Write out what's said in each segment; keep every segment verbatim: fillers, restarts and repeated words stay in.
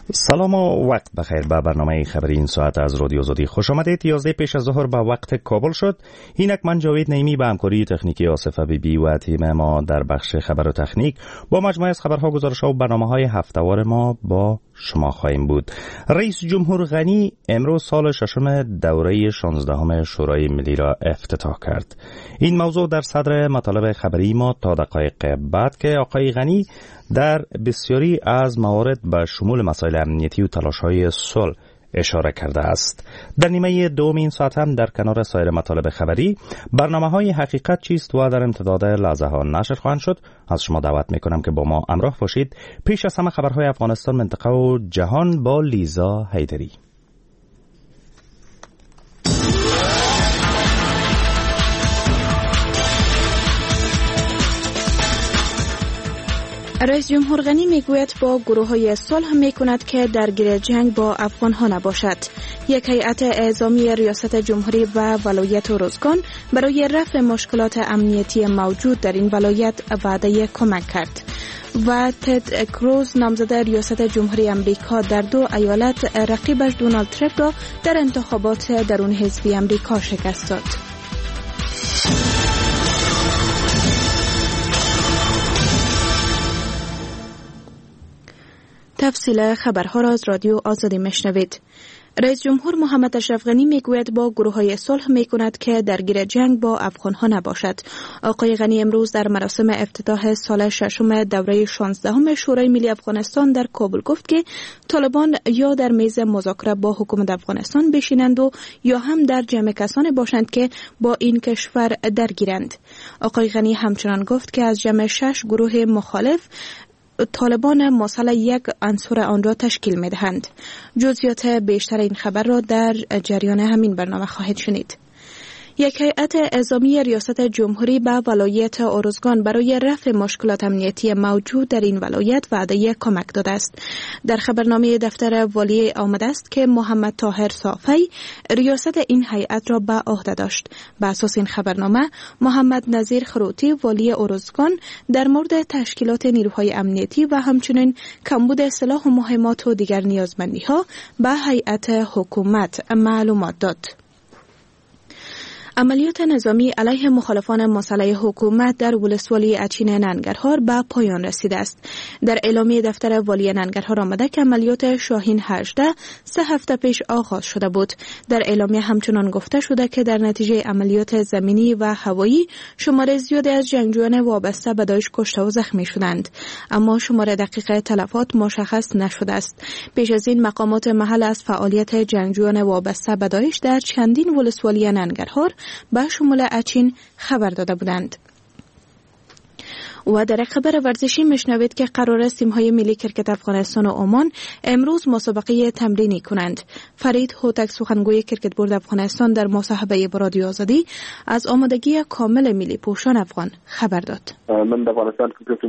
سلام و وقت بخیر به برنامه خبری این ساعت از رادیو آزادی خوش آمدید. یازده پیش از ظهر به وقت کابل شد. اینک من جاوید نعیمی به همکاری تکنیکی آصف بیبی و تیم ما در بخش خبر و تکنیک با مجموعه از خبرها، گزارش‌ها و برنامه‌های هفته‌وار ما با شما خواهیم بود. رئیس جمهور غنی امروز سال ششم دوره شانزدهم شورای ملی را افتتاح کرد. این موضوع در صدر مطالب خبری ما تا دقایق بعد که آقای غنی در بسیاری از موارد به شمول مسائل امنیتی و تلاش‌های صلح اشاره کرده است. در نیمه دوم این ساعت هم در کنار سایر مطالب خبری برنامه‌های حقیقت چیست و در امتداد لحظه ها نشر خواهند شد. از شما دعوت می‌کنم که با ما همراه باشید. پیش از همه خبرهای افغانستان، منطقه و جهان با لیزا حیدری. رئیس جمهور غنی میگوید با گروه‌های صلح میکند که درگیر جنگ با افغان‌ها نباشد. یک هیئت اعزامی ریاست جمهوری و ولایت ارزگان برای رفع مشکلات امنیتی موجود در این ولایت وعده کمک کرد. و تد کروز نامزد ریاست جمهوری امریکا در دو ایالت رقیبش دونالد ترامپ را در انتخابات درون حزبی امریکا شکست داد. تفصیل خبرها را از رادیو آزادی میشنوید. رئیس جمهور محمد اشرف غنی میگوید با گروه‌های صلح میکند که درگیر جنگ با افغان‌ها نباشد. آقای غنی امروز در مراسم افتتاح سال ششم دوره شانزدهم شورای ملی افغانستان در کابل گفت که طالبان یا در میز مذاکره با حکومت افغانستان بشینند و یا هم در جمع کسانی باشند که با این کشور درگیرند. آقای غنی همچنان گفت که از جمع شش گروه مخالف طالبان مسلح یک عنصر آن را تشکیل می دهند. جزئیات بیشتر این خبر را در جریان همین برنامه خواهید شنید. یک هیئت اعزامی ریاست جمهوری به ولایت ارزگان برای رفع مشکلات امنیتی موجود در این ولایت وعده کمک داده است. در خبرنامه دفتر والی آمده است که محمد طاهر صافی ریاست این هیئت را به عهده داشت. بر اساس این خبرنامه محمد نظیر خروتی والی ارزگان در مورد تشکیلات نیروهای امنیتی و همچنین کمبود سلاح و مهمات و دیگر نیازمندی‌ها به هیئت حکومت معلومات داد. عملیات نظامی علیه مخالفان مسلح حکومت در ولسوالی اچین ننگرهار به پایان رسیده است. در اعلامیه دفتر والی ننگرهار آمده که عملیات شاهین هجده سه هفته پیش آغاز شده بود. در اعلامیه همچنان گفته شده که در نتیجه عملیات زمینی و هوایی شمار زیادی از جنگجویان وابسته به داعش کشته و زخمی شدند، اما شمار دقیق تلفات مشخص نشده است. پیش از این مقامات محل از فعالیت جنگجویان وابسته به داعش در چندین ولسوالی ننگرهار به شمول اچین خبر داده بودند. و در خبر ورزشی میشنوید که قرار است تیم‌های ملی کرکت افغانستان و عمان امروز مسابقه تمرینی کنند. فرید هوتک سخنگوی کرکت بورد افغانستان در مصاحبه با رادیو آزادی از آمادگی کامل ملی پوشان افغان خبر داد. من افغانستان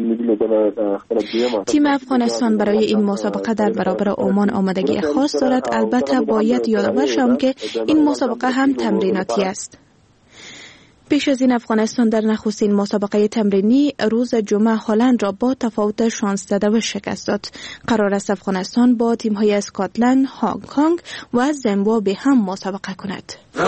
تیم افغانستان برای این مسابقه در برابر عمان آمادگی خاص دارد. البته باید یادآور شوم که این مسابقه هم تمریناتی است. پیش از این افغانستان در نخستین مسابقه تمرینی روز جمعه هلند را با تفاوت شانزده دو شکست داد. قرار است افغانستان با تیم‌های اسکاتلند، هنگ کنگ و زیمبابوه هم مسابقه کند.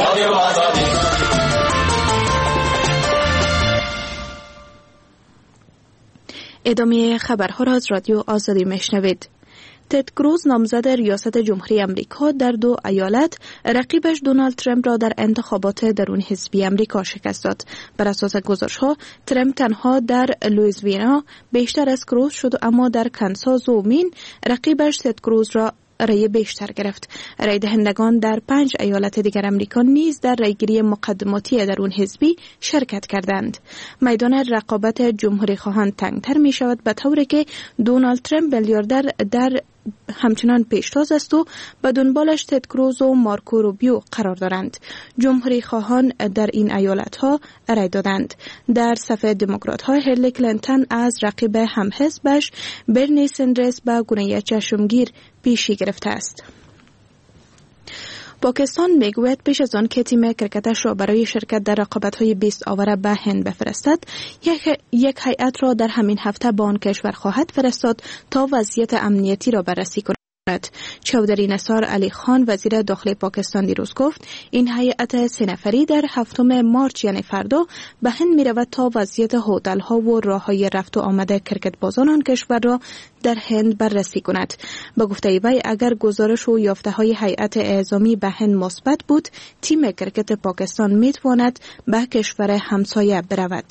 ادامه خبرها را از رادیو آزادی میشنوید. تد کروز نامزد ریاست جمهوری امریکا در دو ایالت رقیبش دونالد ترامپ را در انتخابات درون حزبی امریکا شکست داد. بر اساس گزارش‌ها ترامپ تنها در لوئیزیانا بیشتر از کروز شد، اما در کانساس و مین رقیبش تد کروز را رای بیشتر گرفت. رای دهندگان در پنج ایالت دیگر امریکا نیز در رایگیری مقدماتی درون حزبی شرکت کردند. میدان رقابت جمهوری خواهان تنگتر می شود به طوری که دونالد ترامپ میلیاردر در همچنان پیشتاز است و به دنبالش تد کروز و مارکو روبیو قرار دارند. جمهوری خواهان در این ایالت ها رای دادند. در صف دموکرات ها هیلاری کلینتون از رقیب همحزبش برنی سندرز به گونه چشمگیر پیشی گرفته است. پاکستان میگوید پیش از آن که تیم کرکتش را برای شرکت در رقابت‌های بیست آوره به هند بفرستد، یک یک هیئت را در همین هفته به آن کشور خواهد فرستاد تا وضعیت امنیتی را بررسی کند. چودری نثار علی خان وزیر داخلی پاکستان دیروز گفت این هیئت سه نفری در هفتم مارچ یعنی فردا به هند می رود تا وضعیت هتل ها و راه های رفت و آمد کرکت بازان آن کشور را در هند بررسی کند. به گفته وی اگر گزارش و یافته های هیئت اعزامی به هند مثبت بود، تیم کرکت پاکستان می تواند به کشور همسایه برود.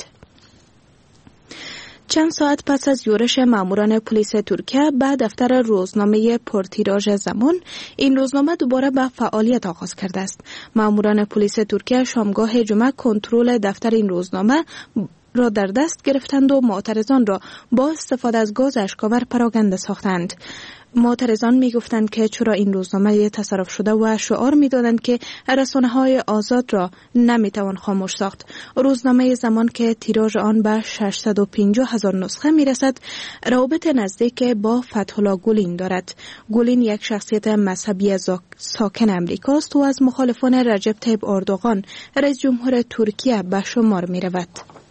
چند ساعت پس از یورش ماموران پلیس ترکیه به دفتر روزنامه پرتیراژ زمان، این روزنامه دوباره به فعالیت آغاز کرده است. ماموران پلیس ترکیه شامگاه جمعه کنترل دفتر این روزنامه را در دست گرفتند و معترضان را با استفاده از گاز اشک‌آور پراکنده ساختند. معترضان می گفتند که چرا این روزنامه تصرف شده و شعار می دادند که رسانه‌های آزاد را نمی توان خاموش ساخت. روزنامه زمان که تیراژ آن به ششصد و پنجاه هزار نسخه می رسد، روابط نزدیک با فتح‌الله گولین دارد. گولین یک شخصیت مذهبی ساکن امریکاست و از مخالفان رجب طیب اردوغان رئیس جمهور ترکیه به شمار می رود.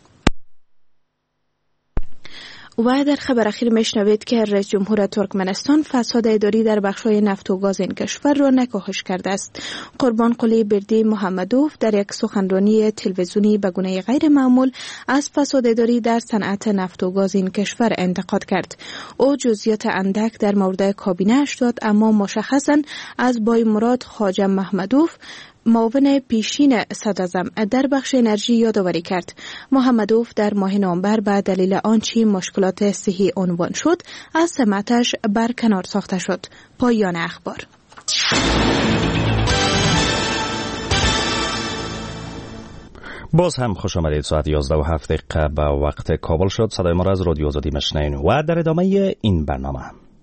و در خبر اخیر میشنوید که رئیس جمهور ترکمنستان فساد اداری در بخش‌های نفت و گاز این کشور را نکاهش کرده است. قربان قلی بردی محمدوف در یک سخنرانی تلویزیونی به گونه غیر معمول از فساد اداری در صنعت نفت و گاز این کشور انتقاد کرد. او جزئیات اندک در مورد کابینه اش داد، اما مشخصاً از بای مراد خواجه محمدوف معاون پیشین صدراعظم در بخش انرژی یادآوری کرد. محمدوف در ماه نوامبر به دلیل آنچه مشکلات صحی عنوان شد از سمتش برکنار ساخته شد. پایان اخبار. باز هم خوش آمدید. ساعت یازده و هفت دقیقه به وقت کابل شد. صدای ما را از رادیو آزادی میشنوید و در ادامه این برنامه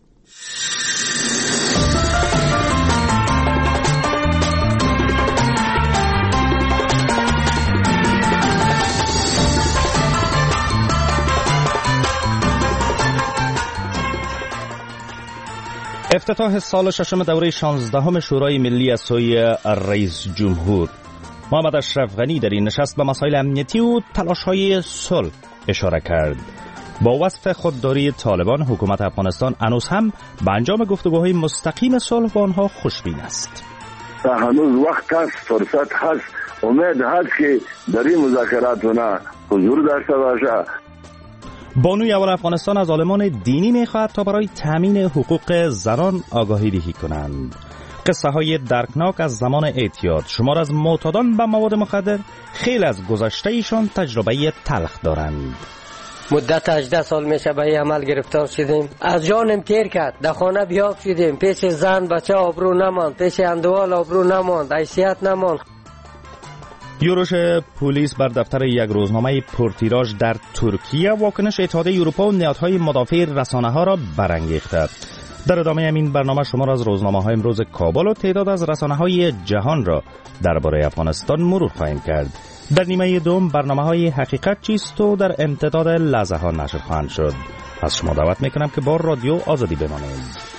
افتتاح سال ششم دوره شانزدهم شورای ملی از سوی رئیس جمهور محمد اشرف غنی در این نشست به مسائل امنیتی و تلاش‌های صلح اشاره کرد. با وصف خودداری طالبان، حکومت افغانستان هنوز هم به انجام گفتگوهای مستقیم صلح با آنها خوشبین است. هنوز وقت هست، فرصت هست، امید هست که در این مذاکرات حضور داشته باشه. بانوی اول افغانستان از عالمان دینی می‌خواهد تا برای تامین حقوق زنان آگاهی دهی کنند. قصه های درکناک از زمان اعتیاد، شمار از معتادان به مواد مخدر، خیلی از گذشته ایشان تجربه تلخ دارند. مدت هجده سال میشه به این عمل گرفتار شدیم. از جانم تیر کرد، در خانه بیاب شدیم، پیش زن بچه آبرو نماند، پیش اندوال آبرو نماند، حیثیت نماند. یورش پلیس بر دفتر یک روزنامه پرتیراژ در ترکیه واکنش اتحادیه اروپا و نهادهای مدافع رسانه‌ها را برانگیخته. در ادامه این برنامه شما را از روزنامه‌های امروز کابل و تعداد از رسانه‌های جهان را درباره افغانستان مرور خواهیم کرد. در نیمه دوم برنامه‌های حقیقت چیست و در امتداد لحظه ها نشر خواهند شد. از شما دعوت میکنم که با رادیو آزادی بمانید.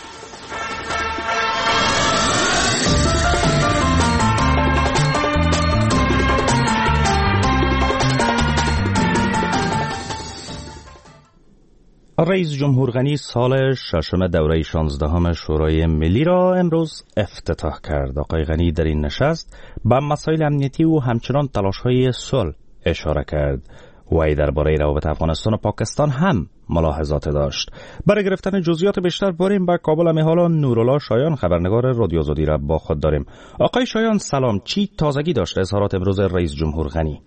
رئیس جمهور غنی سال ششم دوره شانزدهم شورای ملی را امروز افتتاح کرد. آقای غنی در این نشست به مسائل امنیتی و همچنان تلاش‌های صلح اشاره کرد. وی درباره روابط افغانستان و پاکستان هم ملاحظات داشت. برای گرفتن جزئیات بیشتر بریم به کابل. امی حالا نورالله شایان خبرنگار رادیو آزادی را با خود داریم. آقای شایان سلام، چی تازگی داشت اظهارات امروز رئیس جمهور غنی؟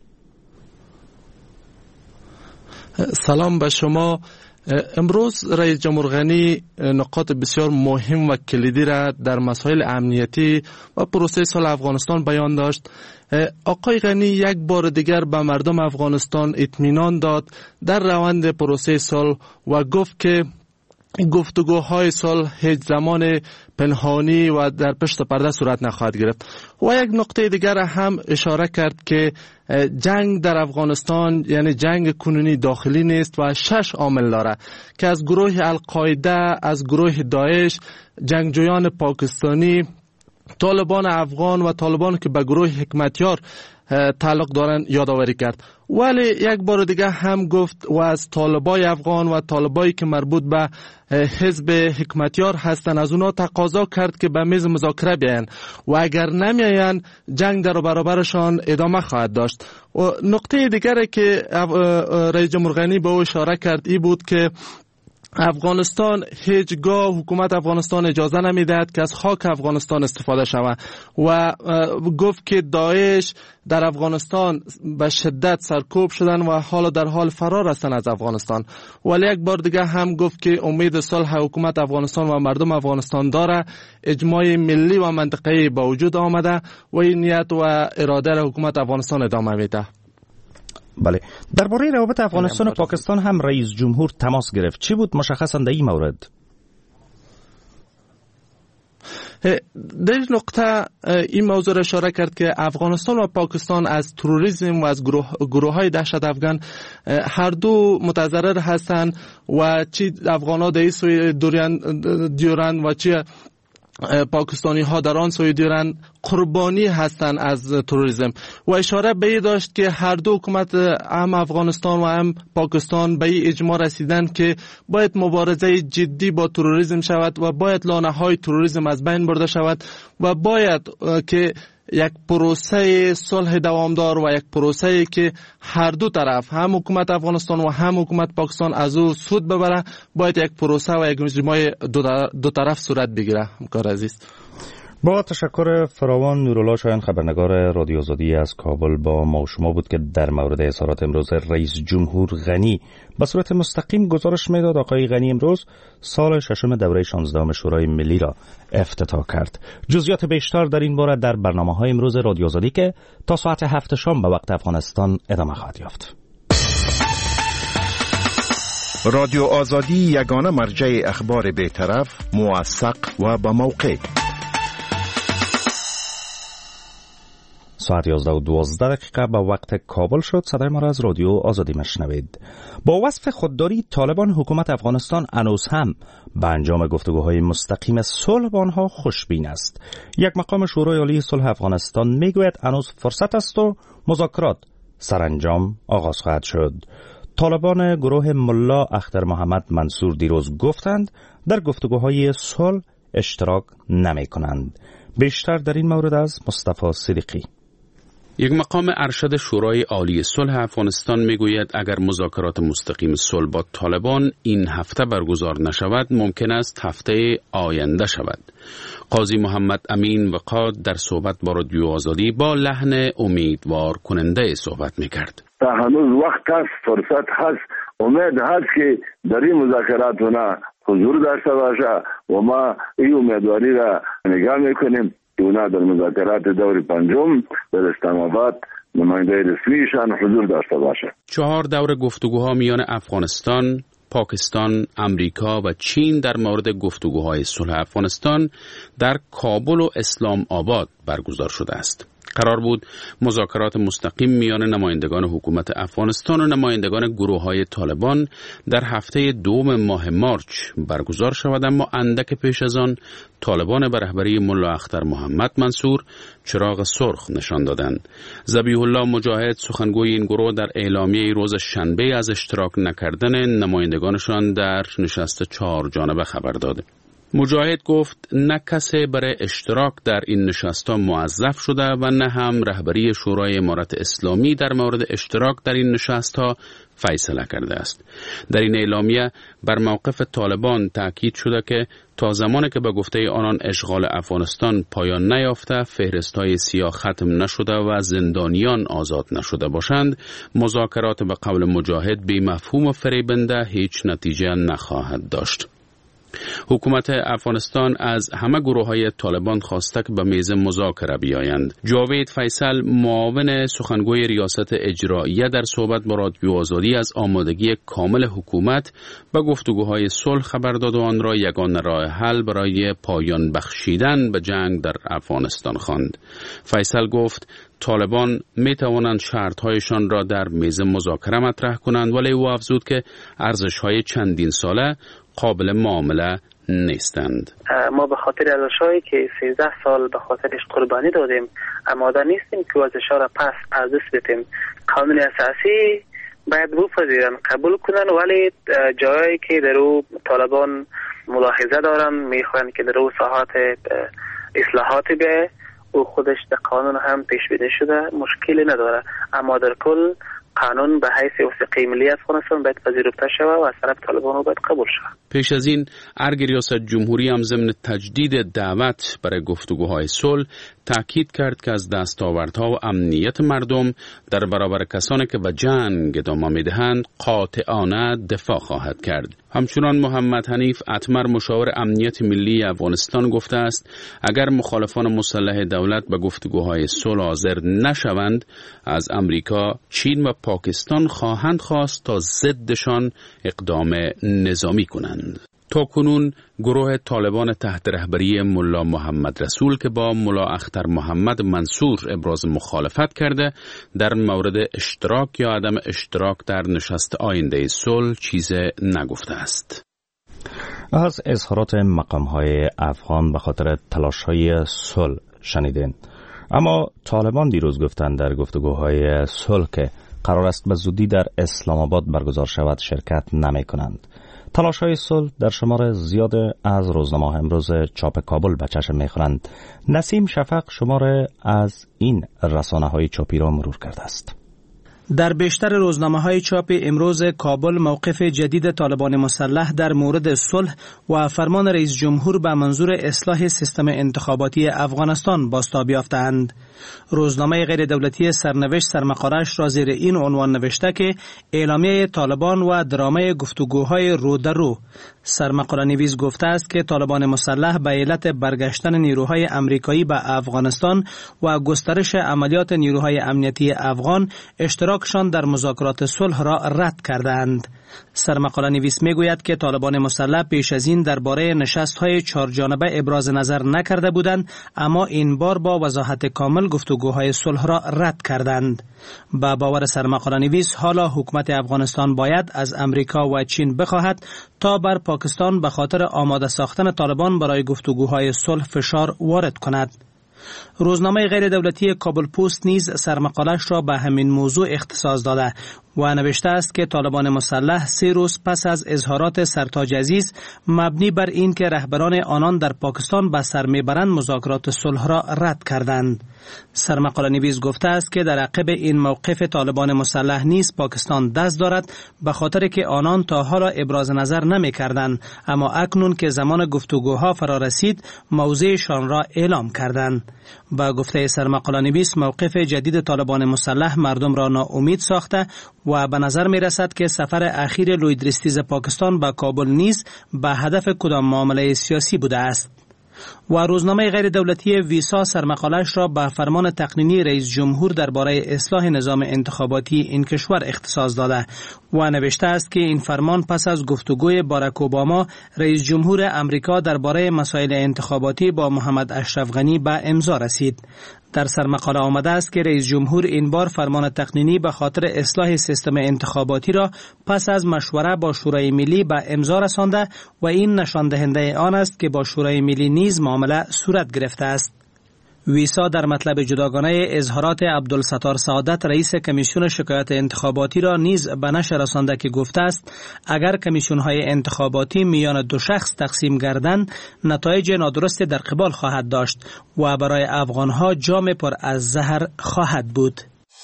سلام به شما. امروز رئیس جمهور غنی نکات بسیار مهم و کلیدی را در مسائل امنیتی و پروسه صلح افغانستان بیان داشت. آقای غنی یک بار دیگر به مردم افغانستان اطمینان داد در روند پروسه صلح و گفت که گفتگوهای صلح هیچ زمان پنهانی و در پشت پرده صورت نخواهد گرفت. و یک نقطه دیگر هم اشاره کرد که جنگ در افغانستان یعنی جنگ کنونی داخلی نیست و شش عامل داره که از گروه القاعده، از گروه داعش، جنگجویان پاکستانی، طالبان افغان و طالبان که به گروه حکمتیار تعلق دارن یادآوری کرد. ولی یک بار دیگه هم گفت و از طالبای افغان و طالبایی که مربوط به حزب حکمتیار هستن از اونا تقاضا کرد که به میز مذاکره بیاین و اگر نمیاین جنگ در برابرشان ادامه خواهد داشت. و نقطه دیگری که رئیس جمهور غنی به او اشاره کرد ای بود که افغانستان هیچگاه حکومت افغانستان اجازه نمیدهد که از خاک افغانستان استفاده شود و گفت که داعش در افغانستان به شدت سرکوب شدن و حالا در حال فرار هستند از افغانستان. ولی یک بار دیگه هم گفت که امید صلح حکومت افغانستان و مردم افغانستان داره، اجماع ملی و منطقه‌ای با وجود آمده و این نیت و اراده را حکومت افغانستان ادامه میده. بله، درباره روابط افغانستان و پاکستان هم رئیس جمهور تماس گرفت. چی بود مشخصاً در این مورد؟ در این نقطه این موضوع را اشاره کرد که افغانستان و پاکستان از تروریسم و از گروه, گروه های دهشت افغان هر دو متضرر هستند و چی افغان‌ها در این سوی دیورند و چی پاکستانی ها در آن سوی دیرن قربانی هستند از تروریسم و اشاره به این داشت که هر دو حکومت هم افغانستان و هم پاکستان به این اجماع رسیدند که باید مبارزه جدی با تروریسم شود و باید لانه های تروریسم از بین برده شود و باید که یک پروسه صلح دوامدار و یک پروسه که هر دو طرف هم حکومت افغانستان و هم حکومت پاکستان از او سود ببره باید یک پروسه و یک اجماع دو طرف صورت بگیره. همکار عزیز، با تشکر فراوان. نورالله شایان خبرنگار رادیو آزادی از کابل با ما و شما بود که در مورد اظهارات امروز رئیس جمهور غنی به صورت مستقیم گزارش میداد. آقای غنی امروز سال ششم دوره شانزدهم شورای ملی را افتتاح کرد. جزئیات بیشتر در این باره در برنامه‌های امروز رادیو آزادی که تا ساعت هفت شام به وقت افغانستان ادامه خواهد یافت. رادیو آزادی یگانه مرجع اخبار بی‌طرف، موثق و با موقع. ساعت یازده و دوازده دقیقه به وقت کابل شد. صدای ما را از رادیو آزادی مشنوید. با وصف خودداری طالبان حکومت افغانستان هنوز هم به انجام گفتگوهای مستقیم صلح با آنها خوشبین است. یک مقام شورای عالی صلح افغانستان میگوید هنوز فرصت است و مذاکرات سرانجام آغاز خواهد شد. طالبان گروه ملا اختر محمد منصور دیروز گفتند در گفتگوهای صلح اشتراک نمی کنند. بیشتر در این مورد از مصطفی صدیقی. یک مقام ارشد شورای عالی صلح افغانستان میگوید اگر مذاکرات مستقیم صلح با طالبان این هفته برگزار نشود ممکن است هفته آینده شود. قاضی محمد امین وقاد در صحبت با رادیو آزادی با لحن امیدوار کننده صحبت میکرد. تا هنوز وقت است، فرصت هست، امید هست که در این مذاکرات نه حضور داشته باشه و ما این امیدواری را نگاه میکنیم که اونا در مذاکرات دور پنجم در اسلام آباد نماینده رسمیشان حضور داشته باشه. چهار دور گفتگوها میان افغانستان، پاکستان، امریکا و چین در مورد گفتگوهای صلح افغانستان در کابل و اسلام آباد برگزار شده است. قرار بود مذاکرات مستقیم میان نمایندگان حکومت افغانستان و نمایندگان گروه‌های طالبان در هفته دوم ماه مارچ برگزار شود، اما اندک پیش از آن طالبان به رهبری ملا اختر محمد منصور چراغ سرخ نشان دادند. ذبیح الله مجاهد سخنگوی این گروه در اعلامیه روز شنبه از اشتراک نکردن نمایندگانشان در نشست چهار جانبه خبر داد. مجاهد گفت نه کسی برای اشتراک در این نشست‌ها موظف شده و نه هم رهبری شورای امارت اسلامی در مورد اشتراک در این نشست‌ها فیصله کرده است. در این اعلامیه بر موقف طالبان تاکید شده که تا زمانی که به گفته آنان اشغال افغانستان پایان نیافته، فهرست‌های سیاه ختم نشده و زندانیان آزاد نشده باشند، مذاکرات به قول مجاهد بی مفهوم و فریبنده هیچ نتیجه نخواهد داشت. حکومت افغانستان از همه گروه‌های طالبان خواسته که به میز مذاکره بیایند. جاوید فیصل معاون سخنگوی ریاست اجراییه در صحبت با رادیو آزادی از آمادگی کامل حکومت به گفتگوهای صلح خبر داد و آن را یگانه راه حل برای پایان بخشیدن به جنگ در افغانستان خواند. فیصل گفت طالبان می توانند شرط‌هایشان را در میز مذاکره مطرح کنند، ولی او افزود که ارزش‌های چندین ساله قابل معامله نیستند. ما به خاطر ارزش‌هایی که سیزده سال به خاطرش قربانی دادیم آماده نیستیم که ارزش‌ها را پس از دست بدیم. قانون اساسی باید بپذیرن، قبول کنن، ولی جایی که در او طالبان ملاحظه دارن میخوان که در او ساحات اصلاحاتی به او خودش در قانون هم پیش بینی شده، مشکلی نداره. اما در کل قانون به حیث وثیقه ملی افغانستان باید پذیرفته شود و از طرف طالبان باید قبول شود. پیش از این ارگ ریاست جمهوری هم ضمن تجدید دعوت برای گفتگوهای صلح تاکید کرد که از دستاوردها و امنیت مردم در برابر کسانی که به جنگ ادامه میدهند قاطعانه دفاع خواهد کرد. همچنان محمد حنیف اتمر مشاور امنیت ملی افغانستان گفته است اگر مخالفان مسلح دولت به گفتگوهای صلح حاضر نشوند از امریکا، چین و پاکستان خواهند خواست تا ضدشان اقدام نظامی کنند. تا کنون گروه طالبان تحت رهبری ملا محمد رسول که با ملا اختر محمد منصور ابراز مخالفت کرده در مورد اشتراک یا عدم اشتراک در نشست آینده صلح چیز نگفته است. از اظهارات مقام‌های افغان به خاطر تلاش‌های صلح شنیدین. اما طالبان دیروز گفتند در گفتگوهای صلح که قرار است به زودی در اسلام آباد برگزار شود شرکت نمی‌کنند. تلاش‌های صلح در شمار زیاد از روزنامه‌ها امروز چاپ کابل به چشم می‌خورند. نسیم شفق شمار از این رسانه‌های چاپی را مرور کرده است. در بیشتر روزنامه‌های چاپ امروز کابل موقف جدید طالبان مسلح در مورد صلح و فرمان رئیس جمهور به منظور اصلاح سیستم انتخاباتی افغانستان بازتاب یافتند. روزنامه غیر دولتی سرنوشت سرمقاله‌اش را زیر این عنوان نوشته که اعلامیه طالبان و درامه گفتگوهای رو در رو. سرمقاله نویس گفته است که طالبان مسلح به علت برگشتن نیروهای امریکایی به افغانستان و گسترش عملیات نیروهای امنیتی افغان اشتراکشان در مذاکرات صلح را رد کردند. سرمقاله نویس میگوید که طالبان مسلح پیش از این درباره نشست‌های چهار جانبه ابراز نظر نکرده بودند، اما این بار با وضاحت کامل گفتگوهای صلح را رد کردند. با باور سرمقاله نویس حالا حکومت افغانستان باید از امریکا و چین بخواهد تا بر پاکستان به خاطر آماده ساختن طالبان برای گفتگوهای صلح فشار وارد کند. روزنامه غیر دولتی کابل پست نیز سرمقاله‌اش را به همین موضوع اختصاص داده و نوشته است که طالبان مسلح سه روز پس از اظهارات سرتاج عزیز مبنی بر این که رهبران آنان در پاکستان به سر میبرند مذاکرات صلح را رد کردند. سرمقاله نویس گفته است که در عقب این موقف طالبان مسلح نیز پاکستان دست دارد، به خاطر که آنان تا حالا ابراز نظر نمی کردند، اما اکنون که زمان گفتگوها فرا رسید موضعشان را اعلام کردند. با گفته سرمقاله نویس موقف جدید طالبان مسلح مردم را ناامید ساخته و به نظر می رسد که سفر اخیر لوید رستیز پاکستان به کابل نیز به هدف کدام معامله سیاسی بوده است. و روزنامه غیر دولتی ویسا سرمقاله‌اش را به فرمان تقنینی رئیس جمهور درباره اصلاح نظام انتخاباتی این کشور اختصاص داده و نوشته است که این فرمان پس از گفتگوی باراک اوباما رئیس جمهور امریکا درباره مسائل انتخاباتی با محمد اشرف غنی به امضا رسید. در سرمقاله آمده است که رئیس جمهور این بار فرمان تقنینی به خاطر اصلاح سیستم انتخاباتی را پس از مشوره با شورای ملی به امضا رسانده و این نشان دهنده آن است که با شورای ملی نیز معامله صورت گرفته است. ویسا در مطلب جداگانه اظهارات عبدالستار سعادت رئیس کمیسیون شکایات انتخاباتی را نیز به نشر رسانده که گفته است اگر کمیسیون‌های انتخاباتی میان دو شخص تقسیم گردند نتایج نادرست در قبال خواهد داشت و برای افغانها جام پر از زهر خواهد بود.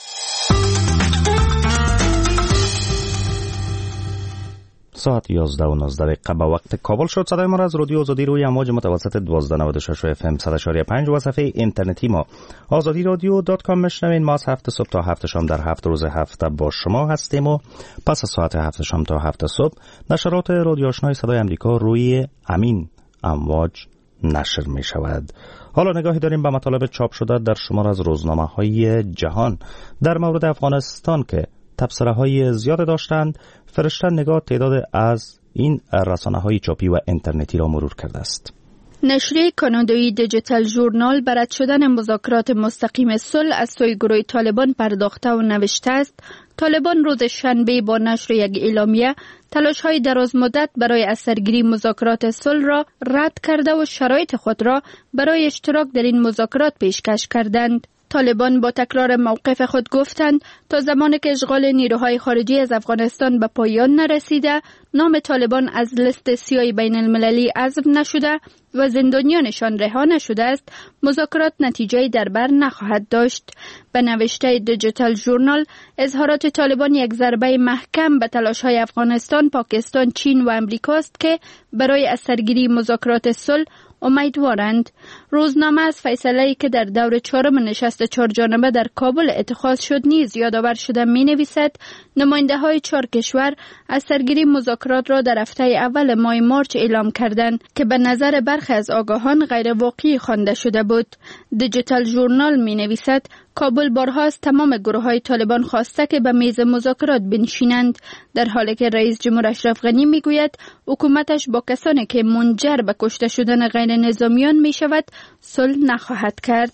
ساعت یازده و نوزده دقیقه به وقت کابل شد. صدای ما را از رادیو آزادی روی امواج متوسط دوازده و نود و شش اف ام صد و چهار و پنج و صفحه اینترنتی ما آزادی رادیو دات کام میشنوین. ما از هفت صبح تا هفت شام در هفت روز هفته با شما هستیم و پس از ساعت هفت شام تا هفت صبح نشرات رادیو آشنای صدای امریکا روی همین امواج نشر می شود. حالا نگاهی داریم به مطالب چاپ شده در شمار از روزنامه های جهان در مورد افغانستان که تبصره های زیاد داشتند. فرشته نگاه تعداد از این رسانه های چاپی و اینترنتی را مرور کرده است. نشریه کانادایی دیجیتال ژورنال به رد شدن مذاکرات مستقیم صلح از سوی گروه طالبان پرداخته و نوشته است طالبان روز شنبه با نشر یک اعلامیه تلاش‌های دراز مدت برای از سرگیری مذاکرات صلح را رد کرده و شرایط خود را برای اشتراک در این مذاکرات پیشکش کردند. طالبان با تکرار موقف خود گفتند تا زمانی که اشغال نیروهای خارجی از افغانستان به پایان نرسیده، نام طالبان از لیست سیاه بین المللی حذف نشده و زندانیانشان رها نشده است، مذاکرات نتیجه‌ای در بر نخواهد داشت. به نوشته دیجیتال ژورنال، اظهارات طالبان یک ضربه محکم به تلاش‌های افغانستان، پاکستان، چین و امریکا است که برای از سرگیری مذاکرات صلح امیدوارند. روزنامه از فیصله‌ای که در دور چهارم نشست چهارجانبه در کابل اتخاذ شد نیز یادآور شده می‌نویسد نماینده‌های چهار کشور از سرگیری مذاکرات را در هفته اول ماه مارچ اعلام کردند که به نظر برخی از آگاهان غیر واقعی خوانده شده بود. دیجیتال ژورنال می‌نویسد کابل بارها از تمام گروه‌های طالبان خواسته که به میز مذاکرات بنشینند، در حالی که رئیس جمهور اشرف غنی میگوید حکومتش با کسانی که منجر به کشته شدن غیر نظامیان میشود صلح نخواهد کرد.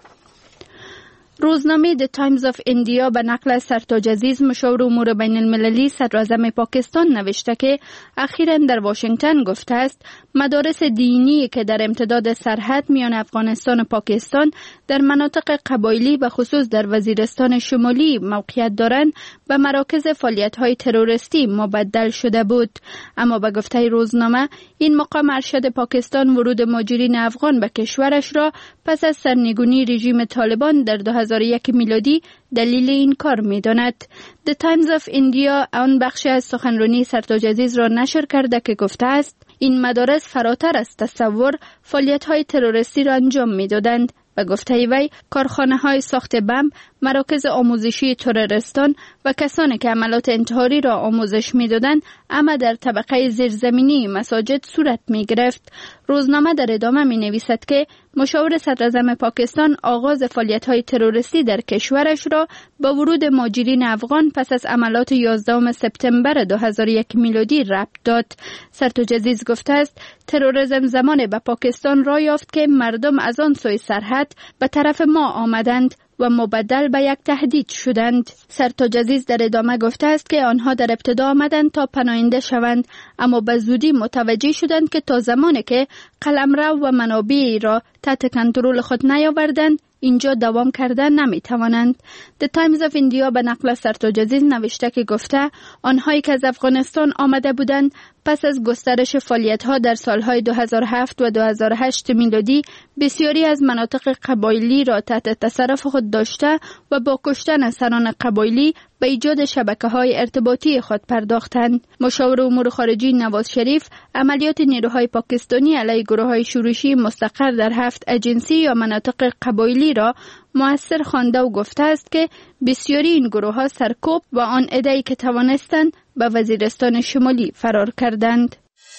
روزنامه The Times of India به نقل سرتاج عزیز مشاور امور بین المللی صدراعظم پاکستان نوشته که اخیراً در واشنگتن گفته است مدارس دینی که در امتداد سرحد میان افغانستان و پاکستان در مناطق قبایلی به خصوص در وزیرستان شمالی موقعیت دارند به مراکز فعالیت‌های تروریستی مبدل شده بود. اما به گفته روزنامه این مقام ارشد پاکستان ورود مهاجرین افغان به کشورش را پس از سرنگونی رژیم طالبان در دو هزار و یک میلادی دلیل این کار می‌داند. The Times of India آن بخش از سخنرانی سرتاج عزیز را نشر کرده که گفته است این مدارس فراتر از تصور فعالیت‌های تروریستی را انجام می‌دادند. به گفته وی کارخانه‌های ساخت بم، مراکز آموزشی تروریستان و کسانی که عملات انتحاری را آموزش می‌دادند اما در طبقه زیرزمینی مساجد صورت می‌گرفت. روزنامه در ادامه می‌نویسد که مشاور صدراعظم پاکستان آغاز فعالیت‌های تروریستی در کشورش را با ورود مهاجرین افغان پس از عملات یازدهم سپتامبر دو هزار و یک میلادی ربط داد. سرتاج عزیز گفته است تروریسم زمان به پاکستان را یافت که مردم از آن سوی سرحد به طرف ما آمدند و مبدل به یک تهدید شدند. سرتاج عزیز در ادامه گفته است که آنها در ابتدا آمدند تا پناهنده شوند، اما به زودی متوجه شدند که تا زمانی که قلمرو و منابعی را تحت کنترل خود نیاوردند اینجا دوام کردن نمی توانند. The Times of India به نقل سرتاج عزیز نوشته که گفته آنهایی که از افغانستان آمده بودند پس از گسترش فعالیت‌ها در سالهای دو هزار و هفت و دو هزار و هشت میلادی بسیاری از مناطق قبایلی را تحت تصرف خود داشته و با کشتن سران قبایلی به ایجاد شبکه‌های ارتباطی خود پرداختند. مشاور امور خارجه نواز شریف عملیات نیروهای پاکستانی علیه گروه‌های شورشی مستقر در هفت اجنسی یا مناطق قبایلی را مؤثر خوانده و گفته است که بسیاری این گروه‌ها سرکوب و آن عده‌ای که توانستند به وزیرستان شمالی فرار کردند.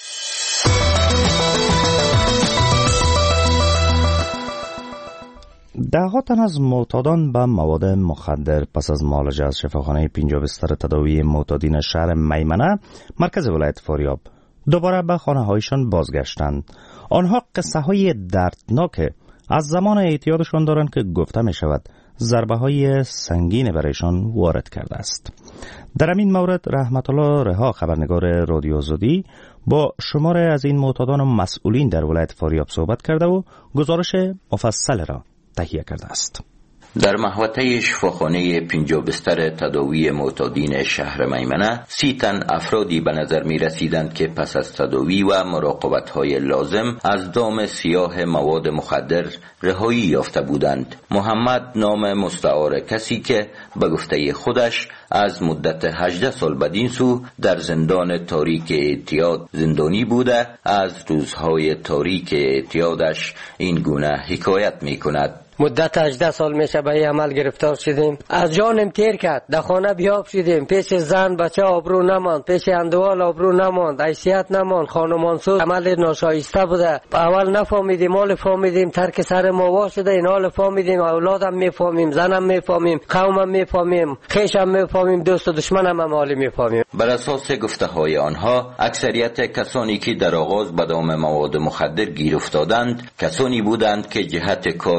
ده‌ها تن از معتادان به مواد مخدر پس از معالجه از شفاخانه پنجاه بستر تداوی معتادین شهر میمنه مرکز ولایت فاریاب دوباره به خانه هایشان بازگشتند. آنها قصه های دردناک از زمان اعتیادشان دارند که گفته می شود ضربه های سنگین برایشان وارد کرده است. در این مورد رحمت الله رها خبرنگار رادیو آزادی با شمار از این معتادان و مسئولین در ولایت فاریاب صحبت کرده و گزارش مفصل را تهیه کرده است. در محوطه شفاخانه پنجاه بستر تداوی معتادین شهر میمنه سی تن افرادی به نظر می رسیدند که پس از تداوی و مراقبت های لازم از دام سیاه مواد مخدر رهایی یافته بودند. محمد نام مستعار کسی که به گفته خودش از مدت هجده سال بدین سو در زندان تاریک اعتیاد زندانی بوده از روزهای تاریک اعتیادش این گونه حکایت می کند. مدت هجده سال میشه به این عمل گرفتار شدیم. از جانم تیر کرد، در خانه بیاب شدیم، پیش زن بچه آبرو نماند، پیش اندوال آبرو نماند، حیثیت نماند، خانمانسوز عمل ناشایسته بوده. اول نفهمیدیم، حال فهمیدیم، ترک سر ما وا شده، این حال فهمیدیم، اولادم میفهمیم، زنم میفهمیم، قومم میفهمیم، خیشم میفهمیم، دوست و دشمنم هم حالی میفهمیم. بر اساس گفته های آنها اکثریت کسانی که در آغاز به دام مواد مخدر گیر افتادند کسانی بودند که جهت کار و غریبه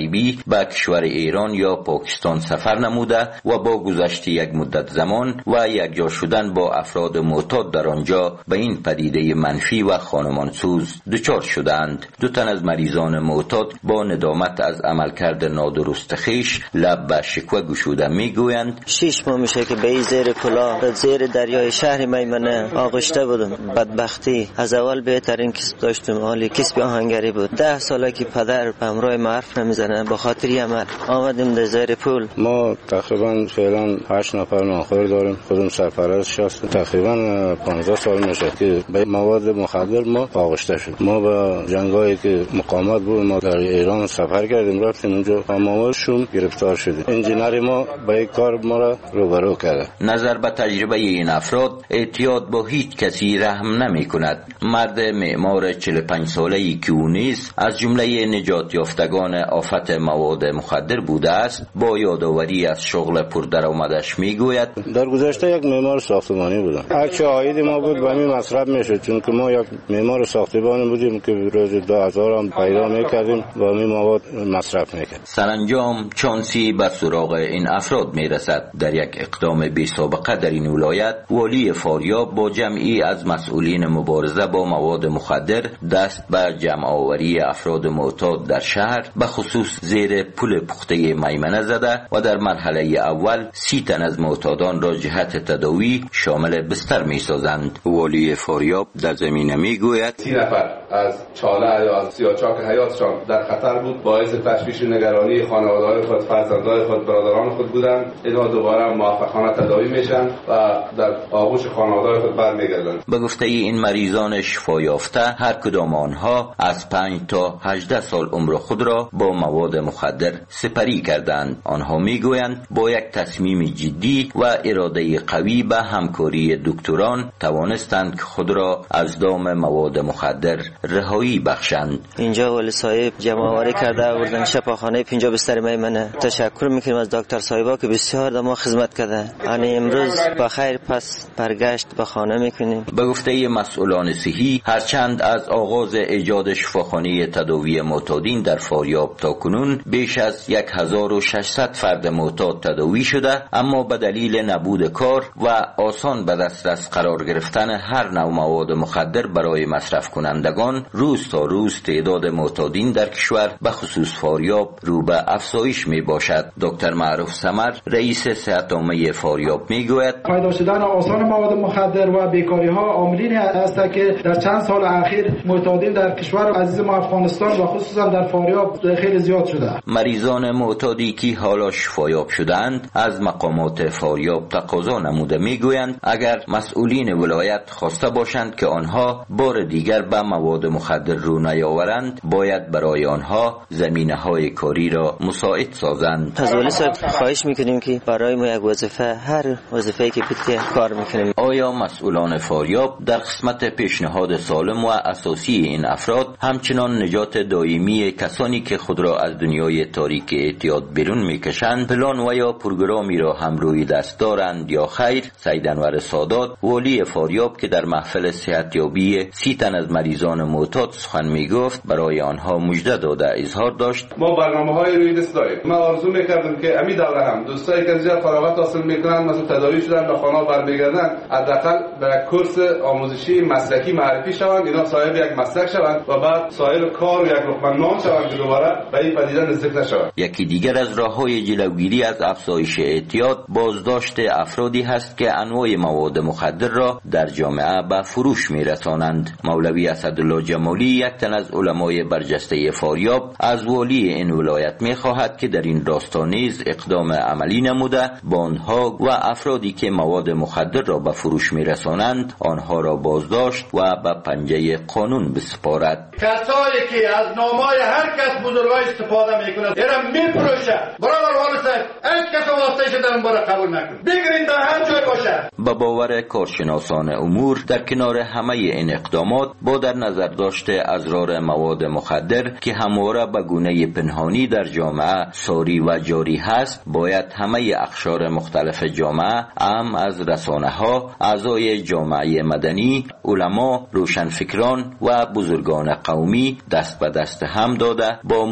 غریبی به کشور ایران یا پاکستان سفر نموده و با گذشت یک مدت زمان و یکجا شدن با افراد معتاد در آنجا به این پدیده منفی و خانمانسوز دچار شدند. دو تن از مریضان معتاد با ندامت از عملکرد نادرست خویش لب به شکوه گشوده میگویند: شش ماه میشه که به این زیر کلاه زیر دریای شهر میمنه آغشته بودم. بدبختی از اول بهترین کسب داشتم، حالی کسب آهنگری بود. ده ساله که پدر به همراه ما حرف نمیزنه به خاطر عمل آمدیم در زیر پول. ما تقریبا فعلا هشت نفر ناخور داریم، خودم سرپرست هستم. تقریبا پانزده سال میشه که به مواد مخدر ما آغشته شد. ما با جنگایی که مقاومت بود ما در ایران سفر کردیم، رفتیم اونجا موادشون گرفتار شدیم. انجینر ما با این کار ما را روبرو کرده. نظر به تجربه این افراد، اعتیاد با هیچ کسی رحم نمی کند. مرد معمار چهل و پنج ساله‌ای که او نیز از جمله نجات یافتگان آفت مواد مخدر بوده است، با یادآوری از شغل پردرآمدش میگوید: در گذشته یک معمار ساختمانی بودم. هر چه عاید ما بود به همین مصرف میشد، چون که ما یک معمار ساختمانی بودیم که روز دو هزار هم پیدا میکردیم با همین مواد مصرف میکرد. سرانجام چانسی به سراغ این افراد میرسد. در یک اقدام بی سابقه در این ولایت، والی فاریاب با جمعی از مسئولین مبارزه با مواد مخدر دست به جمع آوری افراد معتاد در شهر به خصوص زیر پل پخته میمنه زده و در مرحله اول سی تن از معتادان را جهت تداوی شامل بستر می سازند. والی فاریاب در زمینه می گوید: سی نفر از چاله یا از سیاچاک حیاتشان در خطر بود، باعث تشویش و نگرانی خانواده‌های خود، فرزندان خود، برادران خود بودند. اینها دوباره موفقانه تداوی میشن و در آغوش خانواده‌های خود برمیگردند. به گفته این مریضان شفا یافته، هر کدام آنها از پنج تا هجده سال عمر خود را با مواد مخدر سپری کردند. آنها میگویند با یک تصمیم جدی و اراده قوی به همکاری دکتران توانستند که خود را از دام مواد مخدر رهایی بخشند. اینجا ولی صاحب جمع آوری کرده آوردن شفاخانه پنجاه بستر میمنه. تشکر میکنیم از دکتر صاحبا که بسیار در ما خدمت کرده. یعنی امروز بخیر پس برگشت به خانه میکنیم. به گفته مسئولان صحی، هرچند از آغاز ایجاد شفاخانه تداوی معتادین در فاریاب تا کنون بیش از هزار و ششصد فرد معتاد تداوی شده، اما به دلیل نبود کار و آسان به دسترس قرار گرفتن هر نوع مواد مخدر برای مصرف کنندگان، روز تا روز تعداد معتادین در کشور به خصوص فاریاب رو به افزایش می باشد. دکتر معروف سمر، رئیس صحت عامه فاریاب میگوید: پیدا شدن آسان مواد مخدر و بیکاری ها عاملینی است که در چند سال اخیر معتادین در کشور عزیز ما افغانستان و خصوصا در فاریاب خیلی زیاد شده. مریضان معتادی که حالا شفایاب شدند از مقامات فاریاب تقاضا نموده میگویند اگر مسئولین ولایت خواسته باشند که آنها بار دیگر به مواد مخدر رو نیاورند، باید برای آنها زمینه‌های کاری را مساعد سازند. از ولی صاحب خواهش میکنیم که برای ما یک وظیفه، هر وظیفه‌ای که بده کار میکنیم. آیا مسئولان فاریاب در قسمت پیشنهاد سالم و اساسی این افراد همچنان نجات دائمی کسانی که خود را از دنیای تاریک اعتیاد بیرون میکشند پلان و یا پروگرامی را هم روی دست دارند یا خیر؟ سید انور سادات، والی فاریاب که در محفل صحتیابی سی تن از مریضان معتاد سخن میگفت، برای آنها مژده داده اظهار داشت: ما برنامه‌های روی دست داریم. ما آرزو می‌کردیم که امی دوره هم دوستایی که زیاد فراغت حاصل می‌کنن، مثلا تداوی شدن به خانه برمیگردن، حداقل به کورس آموزشی مسلکی معرفی شوند، اینا صاحب یک مسلک شوند و بعد صاحب کار و یک لقمه نان شوند که دوباره به این پدیده نزدیک نشوند. یکی دیگر از راه‌های جلوگیری از افزایش اعتیاد بازداشت افرادی هست که انواع مواد مخدر را در جامعه به فروش می‌رسانند. مولوی اسدالله جمالی، یک تن از علمای برجسته فاریاب، از والی این ولایت می‌خواهد که در این راستا نیز اقدام عملی نموده با آنها و افرادی که مواد مخدر را به فروش می‌رسانند آنها را بازداشت و به پنجه قانون بسپارد. کسایی که از نامای هر کس بزرگای استفاده میکنه ایرا میفروشه، برادر والی صاحب هیچ کس واسطه شده اون برای قبول نکنه، بگیرین در هر جای باشه. با باور کارشناسان امور در کنار همه این اقدامات با در نظر داشته اضرار مواد مخدر که همواره به گونه پنهانی در جامعه ساری و جاری هست، باید همه اقشار مختلف جامعه، اهم از رسانه ها، اعضای جامعه مدنی، علما، روشنفکران و بزرگان قومی دست به دست هم داده با مبارزه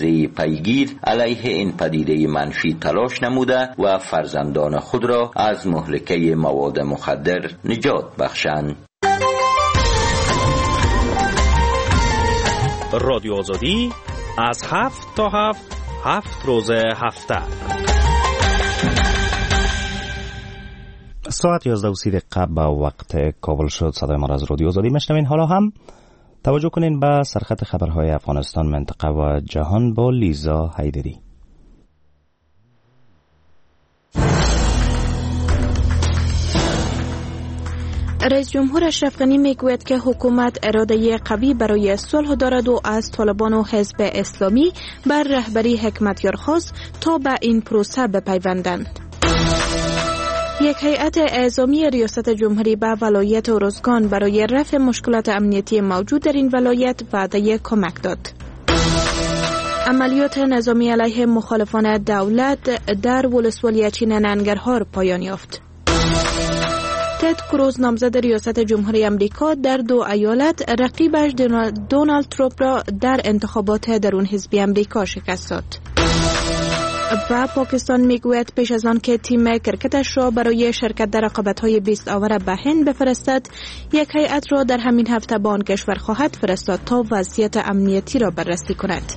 حوزه پیگیر علیه این پدیده منفی تلاش نموده و فرزندان خود را از مهلکه مواد مخدر نجات بخشند. رادیو آزادی از هفت تا هفت هفت روز هفته. ساعت یازده و سی دقیقه به وقت کابل شد. صدای ما را از رادیو آزادی میشنوین. حالا هم توجه کنین به سرخط خبرهای افغانستان، منطقه و جهان با لیزا حیدری. رئیس جمهور اشرف غنی میگوید که حکومت اراده قوی برای صلح دارد و از طالبان و حزب اسلامی بر رهبری حکمتیار خواست تا به این پروسه بپیوندند. یک هیئت اعزامی ریاست جمهوری به ولایت ارزگان برای رفع مشکلات امنیتی موجود در این ولایت وعده کمک داد. عملیات نظامی علیه مخالفان دولت در ولسوالی چین ننگرهار پایان یافت. تد کروز نامزد ریاست جمهوری امریکا در دو ایالت رقیبش دونالد ترامپ را در انتخابات درون حزبی امریکا شکست داد. و پاکستان میگوید پیش از آن که تیم کرکتش را برای شرکت در رقابت‌های بیست آور به هند بفرستد، یک هیئت را در همین هفته به آن کشور خواهد فرستاد تا وضعیت امنیتی را بررسی کند.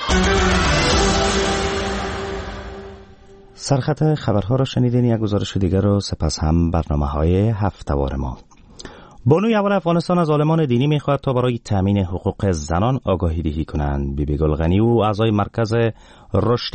سرخط خبرها را شنیدین. یک گزارش دیگر را سپس هم برنامه‌های هفته‌وار ما. بانوی اول افغانستان از عالمان دینی می‌خواهد تا برای تامین حقوق زنان آگاهی دهی کنند. بیبی گل غنی و اعضای مرکز رشد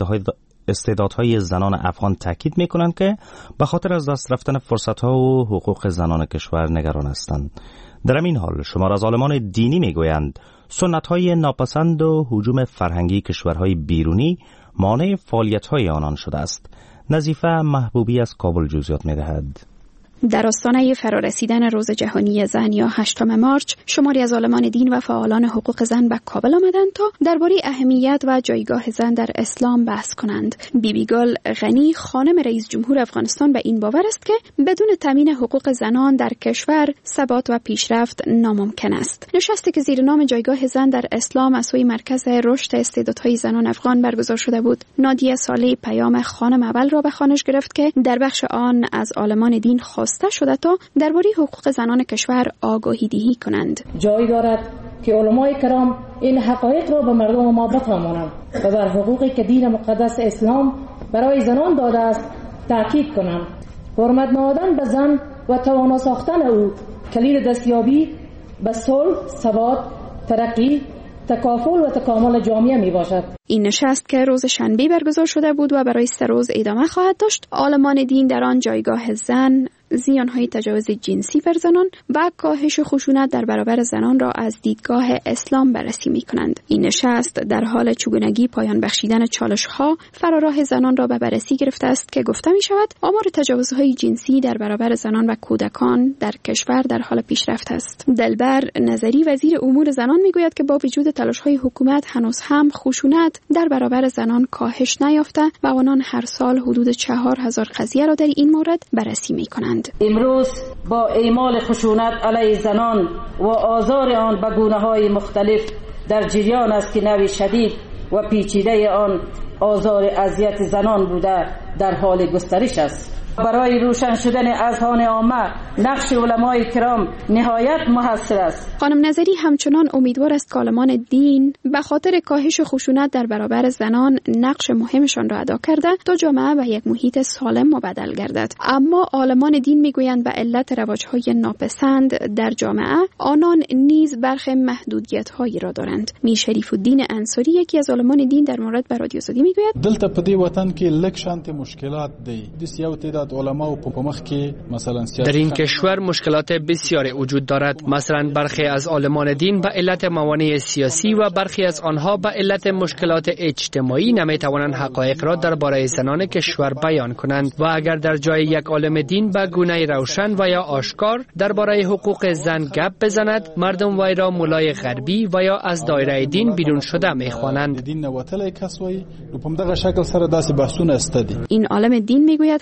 استعدادهای زنان افغان تاکید می‌کنند که به خاطر از دست رفتن فرصت‌ها و حقوق زنان کشور نگران هستند. در این حال شمار از عالمان دینی می‌گویند سنت‌های ناپسند و هجوم فرهنگی کشورهای بیرونی مانع فعالیت‌های آنان شده است. نظیفه محبوبی از کابل جزئیات می‌دهد. در آستانه فرارسیدن روز جهانی زن یا هشتم مارچ، شماری از عالمان دین و فعالان حقوق زن به کابل آمدند تا درباره اهمیت و جایگاه زن در اسلام بحث کنند. بیبی گل غنی خانم رئیس جمهور افغانستان به این باور است که بدون تامین حقوق زنان در کشور ثبات و پیشرفت ناممکن است. نشستی که زیر نام جایگاه زن در اسلام از سوی مرکز رشد استعدادهای زنان افغان برگزار شده بود. نادیه صالح پیام خانم اول را به خوانش گرفت که در بخش آن از عالمان دین خواست شده تا درباره حقوق زنان کشور آگاهی دهی کنند. جای دارد که علمای کرام این حقایق را به مردم ما بفهمانند و بر حقوقی که دین مقدس اسلام برای زنان داده است تاکید کنند. حرمت نهادن به زن و توانا ساختن او کلید دستیابی به صلح، ثبات، ترقی، تکافل و تکامل جامعه می باشد. این نشست که روز شنبه برگزار شده بود و برای سه روز ادامه خواهد داشت، عالمان دین در آن جایگاه زن، زیانهای تجاوز جنسی بر زنان و کاهش خشونت در برابر زنان را از دیدگاه اسلام بررسی می کنند. این نشست در حال چگونگی پایان بخشیدن چالش‌ها فراراه زنان را به بررسی گرفته است که گفته می شود آمار تجاوزهای جنسی در برابر زنان و کودکان در کشور در حال پیشرفت است. دلبر نظری وزیر امور زنان می گوید که با وجود تلاش‌های حکومت هنوز هم خشونت در برابر زنان کاهش نیافته و آنان هر سال حدود چهار هزار قضیه را در این مورد بررسی می کنند. امروز با اعمال خشونت علیه زنان و آزار آن به گونه‌های مختلف در جریان است که نوع شدید و پیچیده آن آزار اذیت زنان بوده در حال گسترش است. برای روشن شدن اذهان عامه نقش علمای کرام نهایت موثر است. خانم نظری همچنان امیدوار است که عالمان دین به خاطر کاهش خشونت در برابر زنان نقش مهمشان را ادا کرده تا جامعه به یک محیط سالم مبدل گردد. اما عالمان دین میگویند به علت رواج‌های ناپسند در جامعه آنان نیز برخی محدودیت‌هایی را دارند. می شریف الدین انصاری یکی از عالمان دین در مورد به رادیو آزادی میگوید دلته په دې وطن کې لک شانت مشکلات دی د سیاو تعداد علما په مخ کې مثلا در این کشور مشکلات بسیاری وجود دارد. مثلا برخی از عالمان دین به علت موانع سیاسی و برخی از آنها به علت مشکلات اجتماعی نمیتوانند حقایق را درباره زنان کشور بیان کنند و اگر در جای یک عالم دین به گونه روشن و یا آشکار درباره حقوق زن گپ بزند، مردم وی را مولای غربی و یا از دایره دین بیرون شده میخوانند. این عالم دین میگوید هرچند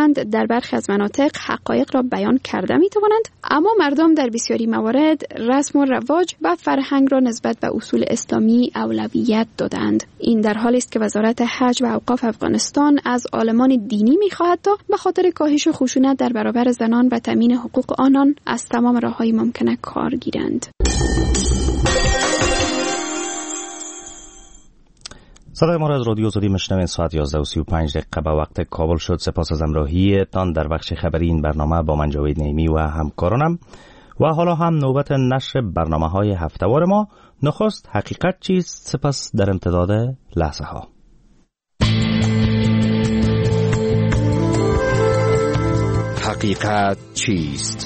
میگویند در برخی از مناطق حقایق را بیان کرده میتوانند، اما مردم در بسیاری موارد رسم و رواج و فرهنگ را نسبت به اصول اسلامی اولویت دادند. این در حالی است که وزارت حج و اوقاف افغانستان از عالمان دینی میخواهد تا به خاطر کاهش خشونت در برابر زنان و تامین حقوق آنان از تمام راههای ممکنه کار گیرند. صدای ما را از رادیو آزادی میشنوید. ساعت یازده و سی و پنج دقیقه به وقت کابل شد. سپاس از همراهیتان در بخش خبری این برنامه با من جاوید نعیمی و همکارانم. و حالا هم نوبت نشر برنامه های هفته‌وار ما. نخست حقیقت چیست، سپس در امتداد لحظه ها. حقیقت چیست؟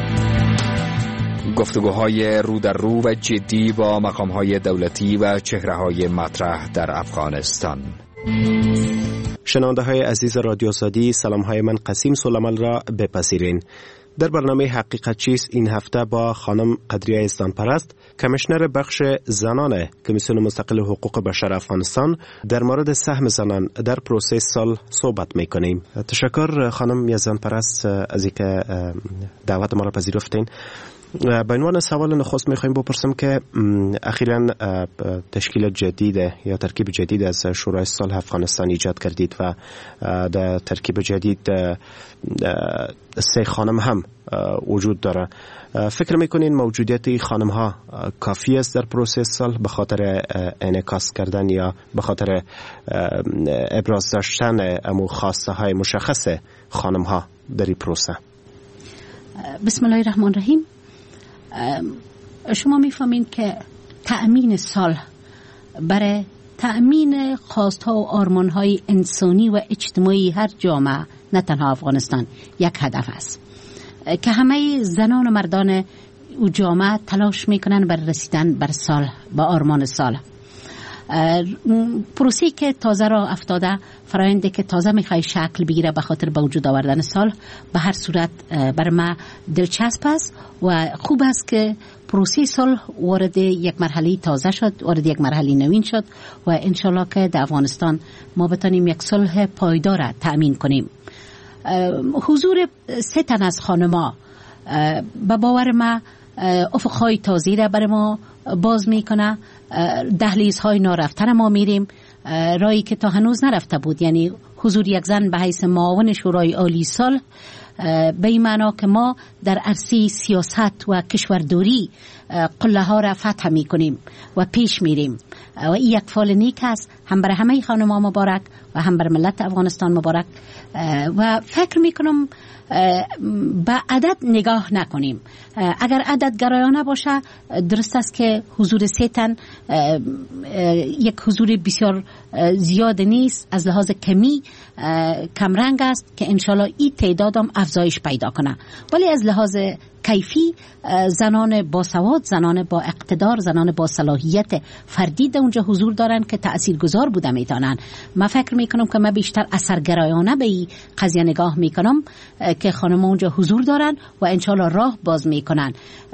گفتگوهای رو در رو و جدی با مقامهای دولتی و چهره‌های مطرح در افغانستان. شنونده های عزیز رادیو آزادی، سلام های من قسیم سلیمان را بپذیرین. در برنامه حقیقت چیست این هفته با خانم قدریه ازدانپرست، کمیشنر بخش زنان کمیسیون مستقل حقوق بشر افغانستان، در مورد سهم زنان در پروسه صلح صحبت میکنیم. تشکر خانم ازدانپرست از اینکه دعوت ما را پذیرفتین. به عنوان سوال نخست میخوایم بپرسم که اخیراً تشکیل جدید یا ترکیب جدید از شورای صلح افغانستان ایجاد کردید و در ترکیب جدید سه خانم هم وجود داره. فکر میکنین موجودیت این خانم ها کافی است در پروسه صلح به خاطر انعکاس کردن یا به خاطر ابراز داشتن امو خواسته های مشخص خانم ها در این پروسه؟ بسم الله الرحمن الرحیم. شما میفهمین که تأمین صلح برای تأمین خواستها و آرمانهای انسانی و اجتماعی هر جامعه، نه تنها افغانستان، یک هدف است که همه زنان و مردان او جامعه تلاش میکنن بر رسیدن بر صلح، با آرمان صلح. پروسی که تازه را افتاده، فرآیندی که تازه میخوای شکل بگیره به خاطر به وجود آوردن صلح، به هر صورت بر ما دلچسب است و خوب است که پروسی صلح وارد یک مرحله تازه شد، وارد یک مرحله نوین شد و انشالله که در افغانستان ما بتانیم یک صلح پایدار تأمین کنیم. حضور سه تن از خانما به باور ما افقهای تازه را برای ما باز میکنه. دهلیزهای نارفتن ما میریم، رایی که تا هنوز نرفته بود، یعنی حضور یک زن به حیث معاون شورای عالی صلح، به این معنا که ما در عرصه سیاست و کشورداری قله ها را فتح می کنیم و پیش میریم و این یک فال نیک است، هم برای همه خانم‌ها مبارک و هم بر ملت افغانستان مبارک. و فکر می کنم به عدد نگاه نکنیم. اگر عدد گرایانه باشه، درست است که حضور سه تن یک حضور بسیار زیاد نیست، از لحاظ کمی کمرنگ است که انشالله این تعداد هم افزایش پیدا کنه. ولی از لحاظ کیفی زنان با سواد، زنان با اقتدار، زنان با صلاحیت فردی در اونجا حضور دارن که تاثیرگذار بوده میتونن. من فکر میکنم که من بیشتر اثرگرایانه به این قضیه نگاه میکنم که خانم اونجا حضور دارن و انشالله راه باز میکنن.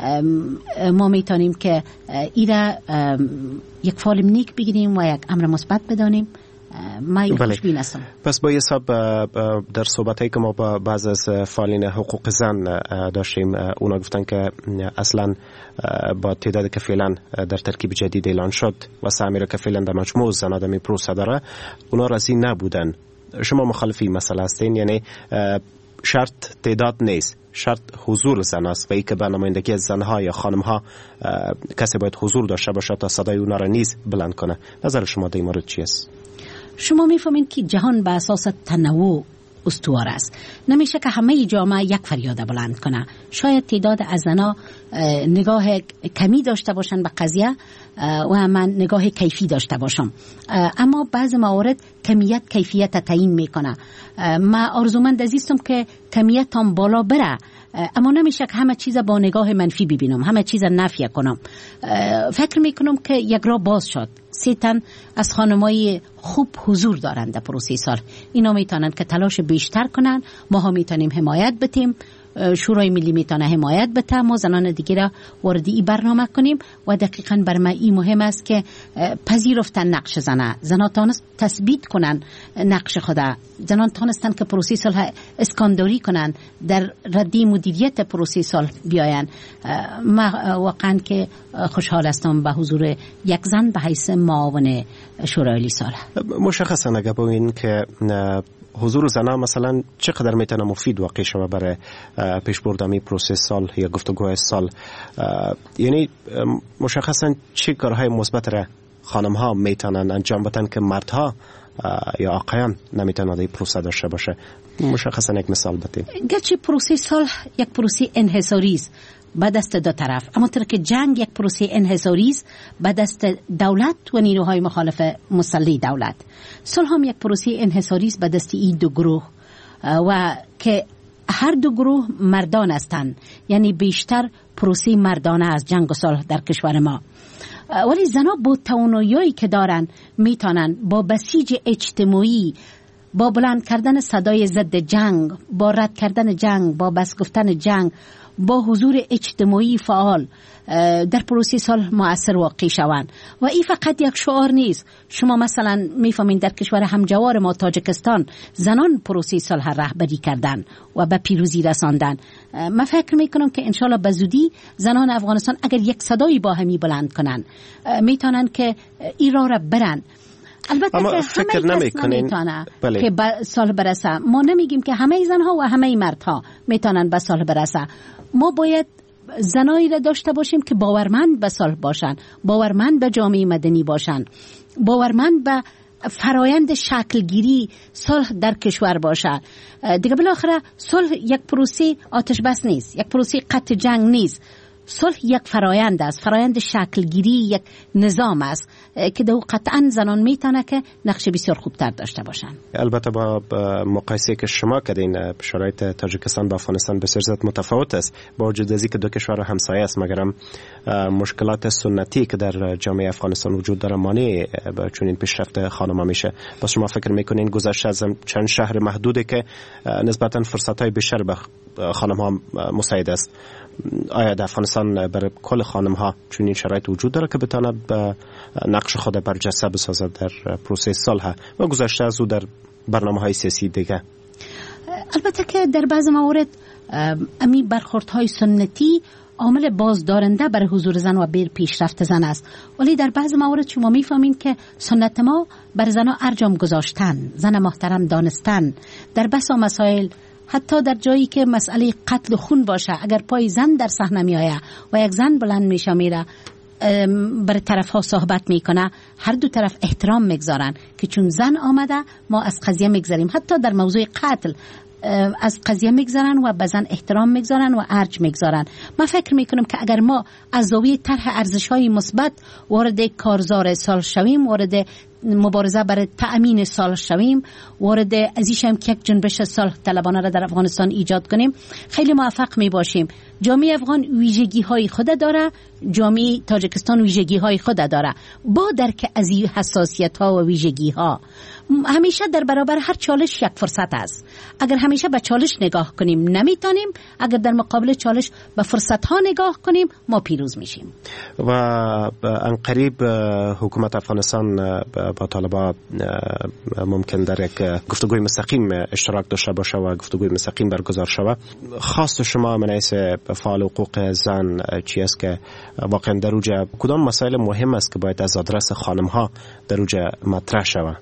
ما میتونیم که ایره یک فال نیک بگیریم و یک امر مثبت بدانیم. من خوشبین هستم. پس با حساب در صحبتایی که ما با بعض از فعالین حقوق زن داشتیم، اونا گفتن که اصلا با تعدادی که فعلا در ترکیب جدید اعلان شد و سهمی را که فعلا در مجموع زن آدمی پروسه داره، اونا راضی نبودن. شما مخالفی مسئله هستین؟ یعنی شرط تعداد نیست، شرط حضور زن است و ای که به نمایندگی زنها یا خانمها کسی باید حضور داشته باشه تا صدای اونا را نیز بلند کنه. نظر شما در این مورد چی است؟ شما میفهمین که جهان به اساس تنوع استوار است. نمیشه که همه جامعه یک فریاد بلند کنه. شاید تعداد از زنها نگاه کمی داشته باشن به قضیه و من نگاه کیفی داشته باشم، اما بعض موارد کمیت کیفیت تعیین میکنه. من آرزومند عزیزم که کمیت هم بالا بره، اما نمیشه که همه چیز با نگاه منفی ببینم، همه چیز نفی کنم. فکر میکنم که یک راه باز شد. سه تن از خانمای خوب حضور دارند در پروسه صلح. اینا میتونن که تلاش بیشتر کنن، ما ها میتونیم حمایت بتیم شورای ملی میتونه حمایت بده، ما زنان دیگه را وارد این برنامه کنیم و دقیقاً بر ما این مهم است که پذیرفتن نقش زنه، زنان تانست تثبیت کنن نقش خدا، زنان تانستن که پروسه صلح اسکانداری کنن، در ردی مدیریت پروسه صلح بیاین. ما واقعاً که خوشحال هستم به حضور یک زن به حیث معاون شورای صلح. مشخصا اگه بگین که حضور زنان مثلا چقدر میتونه مفید واقع شود برای پیشبرد می پروسه صلح یا گفتگوهای صلح، یعنی مشخصا چه کارهای مثبت را خانم ها میتونن انجام بدن که مردها یا آقایان نمیتونن این پروسه داشته باشه؟ مشخصا یک مثال بدید. گرچه پروسه صلح یک پروسه انحصاری است به دست دو طرف، اما طور که جنگ یک پروسه انحصاری است به دست دولت و نیروهای مخالف مسلح دولت، صلح هم یک پروسه انحصاری است به دست این دو گروه و که هر دو گروه مردان هستند، یعنی بیشتر پروسه مردانه از جنگ و صلح در کشور ما. ولی زنها با توانایی که دارن میتونن با بسیج اجتماعی، با بلند کردن صدای ضد جنگ، با رد کردن جنگ، با بس گفتن جنگ، با حضور اجتماعی فعال در پروسه صلح مؤثر واقع شوند. و این فقط یک شعار نیست. شما مثلا میفهمین در کشور همجوار ما تاجیکستان زنان پروسه صلح رهبری کردن و به پیروزی رساندن. من فکر میکنم که انشالله به زودی زنان افغانستان اگر یک صدایی با همی بلند کنن میتونن که این راه را برن. البته اما که فکر همه کس نمیتونه بله. که به صلح برسه. ما نمیگیم که همه زنها و همه مردها میتونن به صلح برسه. ما باید زنایی را داشته باشیم که باورمند به صلح باشن، باورمند به جامعه مدنی باشن، باورمند به فرایند شکلگیری صلح در کشور باشد. دیگه بالاخره صلح یک پروسه آتش بس نیست، یک پروسه قطع جنگ نیست. صلح یک فرایند است، فرایند شکلگیری یک نظام است که دو قطعا زنان میتونه که نقش بسیار خوبتر داشته باشن. البته با مقایسه که شما کردین شرایط تاجیکستان با افغانستان بسیار زیاد متفاوت است، با وجود از اینکه دو کشور همسایه است، مگرم مشکلات سنتی که در جامعه افغانستان وجود داره مانع چون این پیشرفت خانم‌ها میشه. با شما فکر میکنین گذشته از چند شهر محدوده که نسبتا فرصت‌های بیشتر به خانم‌ها مساعد است، آیا در افغانستان برای کل خانم ها چون این شرایط وجود داره که بتونه به نقش خود برجسته بسازد در پروسه صلح و گذشته از او در برنامه های سیاسی دیگه؟ البته که در بعض موارد امی برخوردهای سنتی عامل بازدارنده برای حضور زن و بیر پیشرفت زن است، ولی در بعض موارد شما میفهمین که سنت ما بر زنها ارجام گذاشتن، زن محترم دانستن در بسا مسائل، حتی در جایی که مسئله قتل خون باشه، اگر پای زن در صحنه می آید و یک زن بلند میشه میره بر طرف ها صحبت میکنه، هر دو طرف احترام میگذارن که چون زن آمده ما از قضیه میگذاریم. حتی در موضوع قتل از قضیه میگذارن و به زن احترام میگذارن و ارج میگذارن. من فکر میکنم که اگر ما از زاویه طرح ارزش‌های مثبت وارد کارزار صلح شویم، وارد مبارزه برای تأمین صلح شویم، وارد ازیش هم که یک جنبش صلح طلبانه را در افغانستان ایجاد کنیم، خیلی موفق می باشیم. جامعه افغان ویژگی های خود داره، جامعه تاجیکستان ویژگی های خود داره. با درک از این حساسیت ها و ویژگی ها همیشه در برابر هر چالش یک فرصت است. اگر همیشه به چالش نگاه کنیم نمیتونیم، اگر در مقابل چالش به فرصت ها نگاه کنیم ما پیروز میشیم. و ان قریب حکومت افغانستان با طالبان ممکن در یک گفتگوی مستقیم اشتراک داشته باشه و گفتگوی مستقیم برگزار شود. خواست شما من حیث فعال حقوق زن چی است که واقعا در اوجه کدام مسائل مهم است که باید از آدرس خانم ها در اوجه مطرح شود؟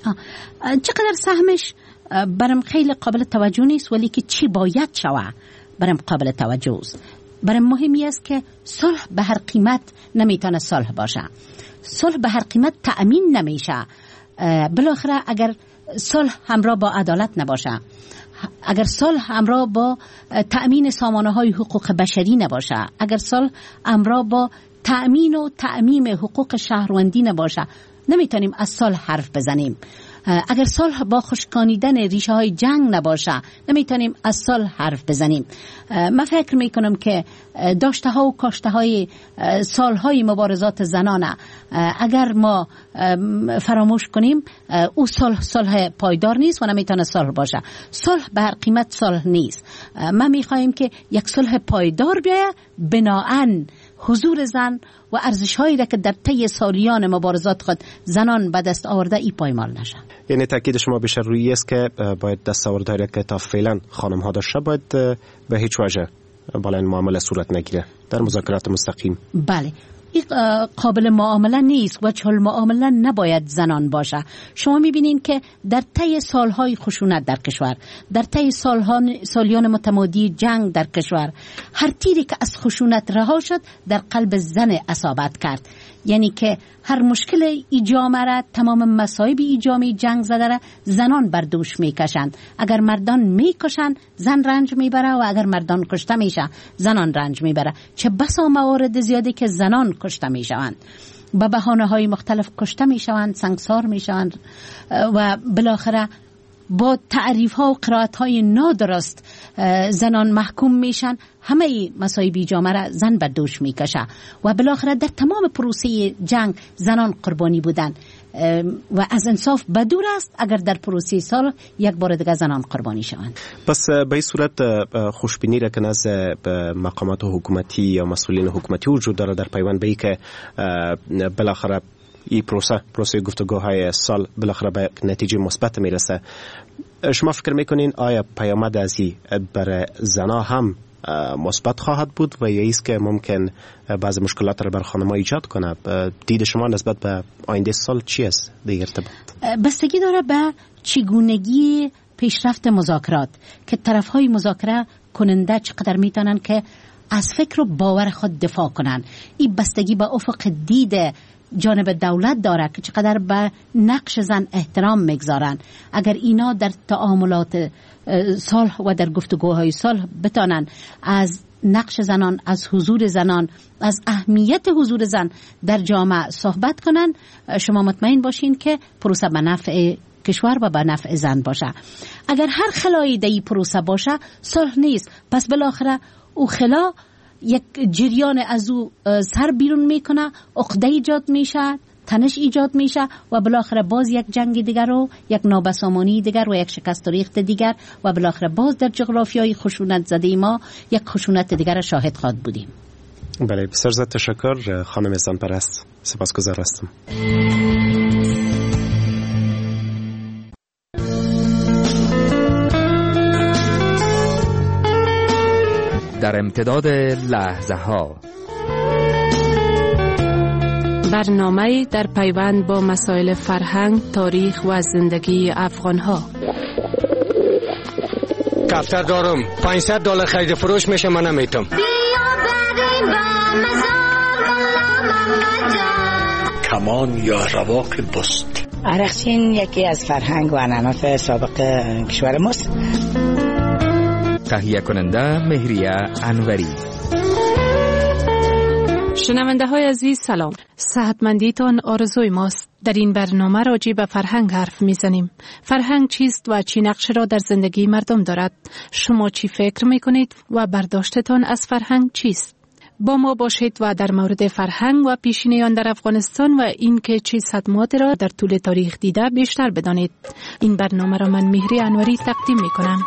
چقدر سهمش برام خیلی قابل توجه نیست، ولی که چی باید شود برام قابل توجه است. برام مهمی است که صلح به هر قیمت نمیتونه صلح باشه، صلح به هر قیمت تأمین نمیشه. بالاخره اگر صلح همراه با عدالت نباشه، اگر صلح همراه با تأمین سامانه های حقوق بشری نباشه، اگر صلح همراه با تأمین و تعمیم حقوق شهروندی نباشه، نمیتونیم از صلح حرف بزنیم. اگر صلح با خشکانیدن ریشه های جنگ نباشه نمیتونیم از صلح حرف بزنیم. من فکر میکنم که داشته ها و کاشته های سال های مبارزات زنانه اگر ما فراموش کنیم او صلح صلح پایدار نیست و نمیتونه صلح باشه. صلح به هر قیمت صلح نیست. ما میخوایم که یک صلح پایدار بیاید بناهن حضور زن و ارزش هایی را که در طی سالیان مبارزات خود زنان به دست آورده ای پایمال نشه. یعنی تاکید شما بیشتر روی است که باید دستاوردهایی که تا فعلا خانم ها داشته باید به هیچ وجه بالا این معامله صورت نگیره در مذاکرات مستقیم. بله این قابل معامله نیست و چل معامله نباید زنان باشه. شما میبینین که در طی سالهای خشونت در کشور، در طی سالیان متمادی جنگ در کشور، هر تیری که از خشونت رها شد در قلب زن اصابت کرد. یعنی که هر مشکل ایجامه را، تمام مصائب ایجامی جنگ زده را زنان بر دوش میکشند. اگر مردان میکشند زن رنج میبره و اگر مردان کشته میشه زنان رنج میبره. چه بسا موارد زیادی که زنان کشته میشوند، به بهانه های مختلف کشته میشوند، سنگسار میشوند و بالاخره با تعریف ها و قرائت های نادرست زنان محکوم میشن. همه مصائب جامعه را زن بر دوش میکشه و بالاخره در تمام پروسه جنگ زنان قربانی بودن و از انصاف بدور است اگر در پروسه صلح یک بار دیگه زنان قربانی شوند. پس به این صورت خوشبینی را که نزد مقامات حکومتی یا مسئولین حکومتی وجود داره در پیوند به ای که بالاخره این پروسه پروسه گفتگوهای سال بالاخره به نتیجه مثبت میرسه، شما فکر میکنین آیا پیامد از این برای زنا هم مثبت خواهد بود و یا ایست که ممکن بعض مشکلات را بر خانم‌ها ایجاد کنه؟ دید شما نسبت به آینده سال چی است در ارتباط؟ بستگی داره به چگونگی پیشرفت مذاکرات که طرف‌های مذاکره کننده چقدر میتونن که از فکر و باور خود دفاع کنن. این بستگی به افق دید جانب دولت داره که چقدر به نقش زن احترام میگذارن. اگر اینا در تعاملات صلح و در گفتگوهای صلح بتانن از نقش زنان، از حضور زنان، از اهمیت حضور زن در جامعه صحبت کنن، شما مطمئن باشین که پروسه به نفع کشور و به نفع زن باشه. اگر هر خلایی در این پروسه باشه صلح نیست، پس بالاخره او خلا یک جریان از او سر بیرون میکنه، عقده ایجاد میشه، تنش ایجاد میشه و بالاخره باز یک جنگ دیگر رو، یک نابسامانی دیگر و یک شکست و ریخت دیگر و بالاخره باز در جغرافیای خشونت زده ما یک خشونت دیگر شاهد خواهد بودیم. بله، بسیار زیاد تشکر خانم زنپرست، سپاسگزار هستم. در امتداد لحظه ها برنامه در پیوند با مسائل فرهنگ، تاریخ و زندگی افغان ها. کفتر دارم پانصد دلار خرید فروش میشه، من نمیتونم. کمان یا رواق بست. عرقچین یکی از فرهنگ و عنعنات سابق کشور ماست. تهیه کننده مهریه انوری. شنونده های عزیز سلام، صحتمندیتان آرزوی ماست. در این برنامه راجع به فرهنگ حرف میزنیم. فرهنگ چیست و چی نقش را در زندگی مردم دارد؟ شما چی فکر میکنید و برداشتتان از فرهنگ چیست؟ با ما باشید و در مورد فرهنگ و پیشینیان در افغانستان و اینکه چه صدماتی را در طول تاریخ دیده بیشتر بدانید. این برنامه را من مهری انوری تقدیم میکنم.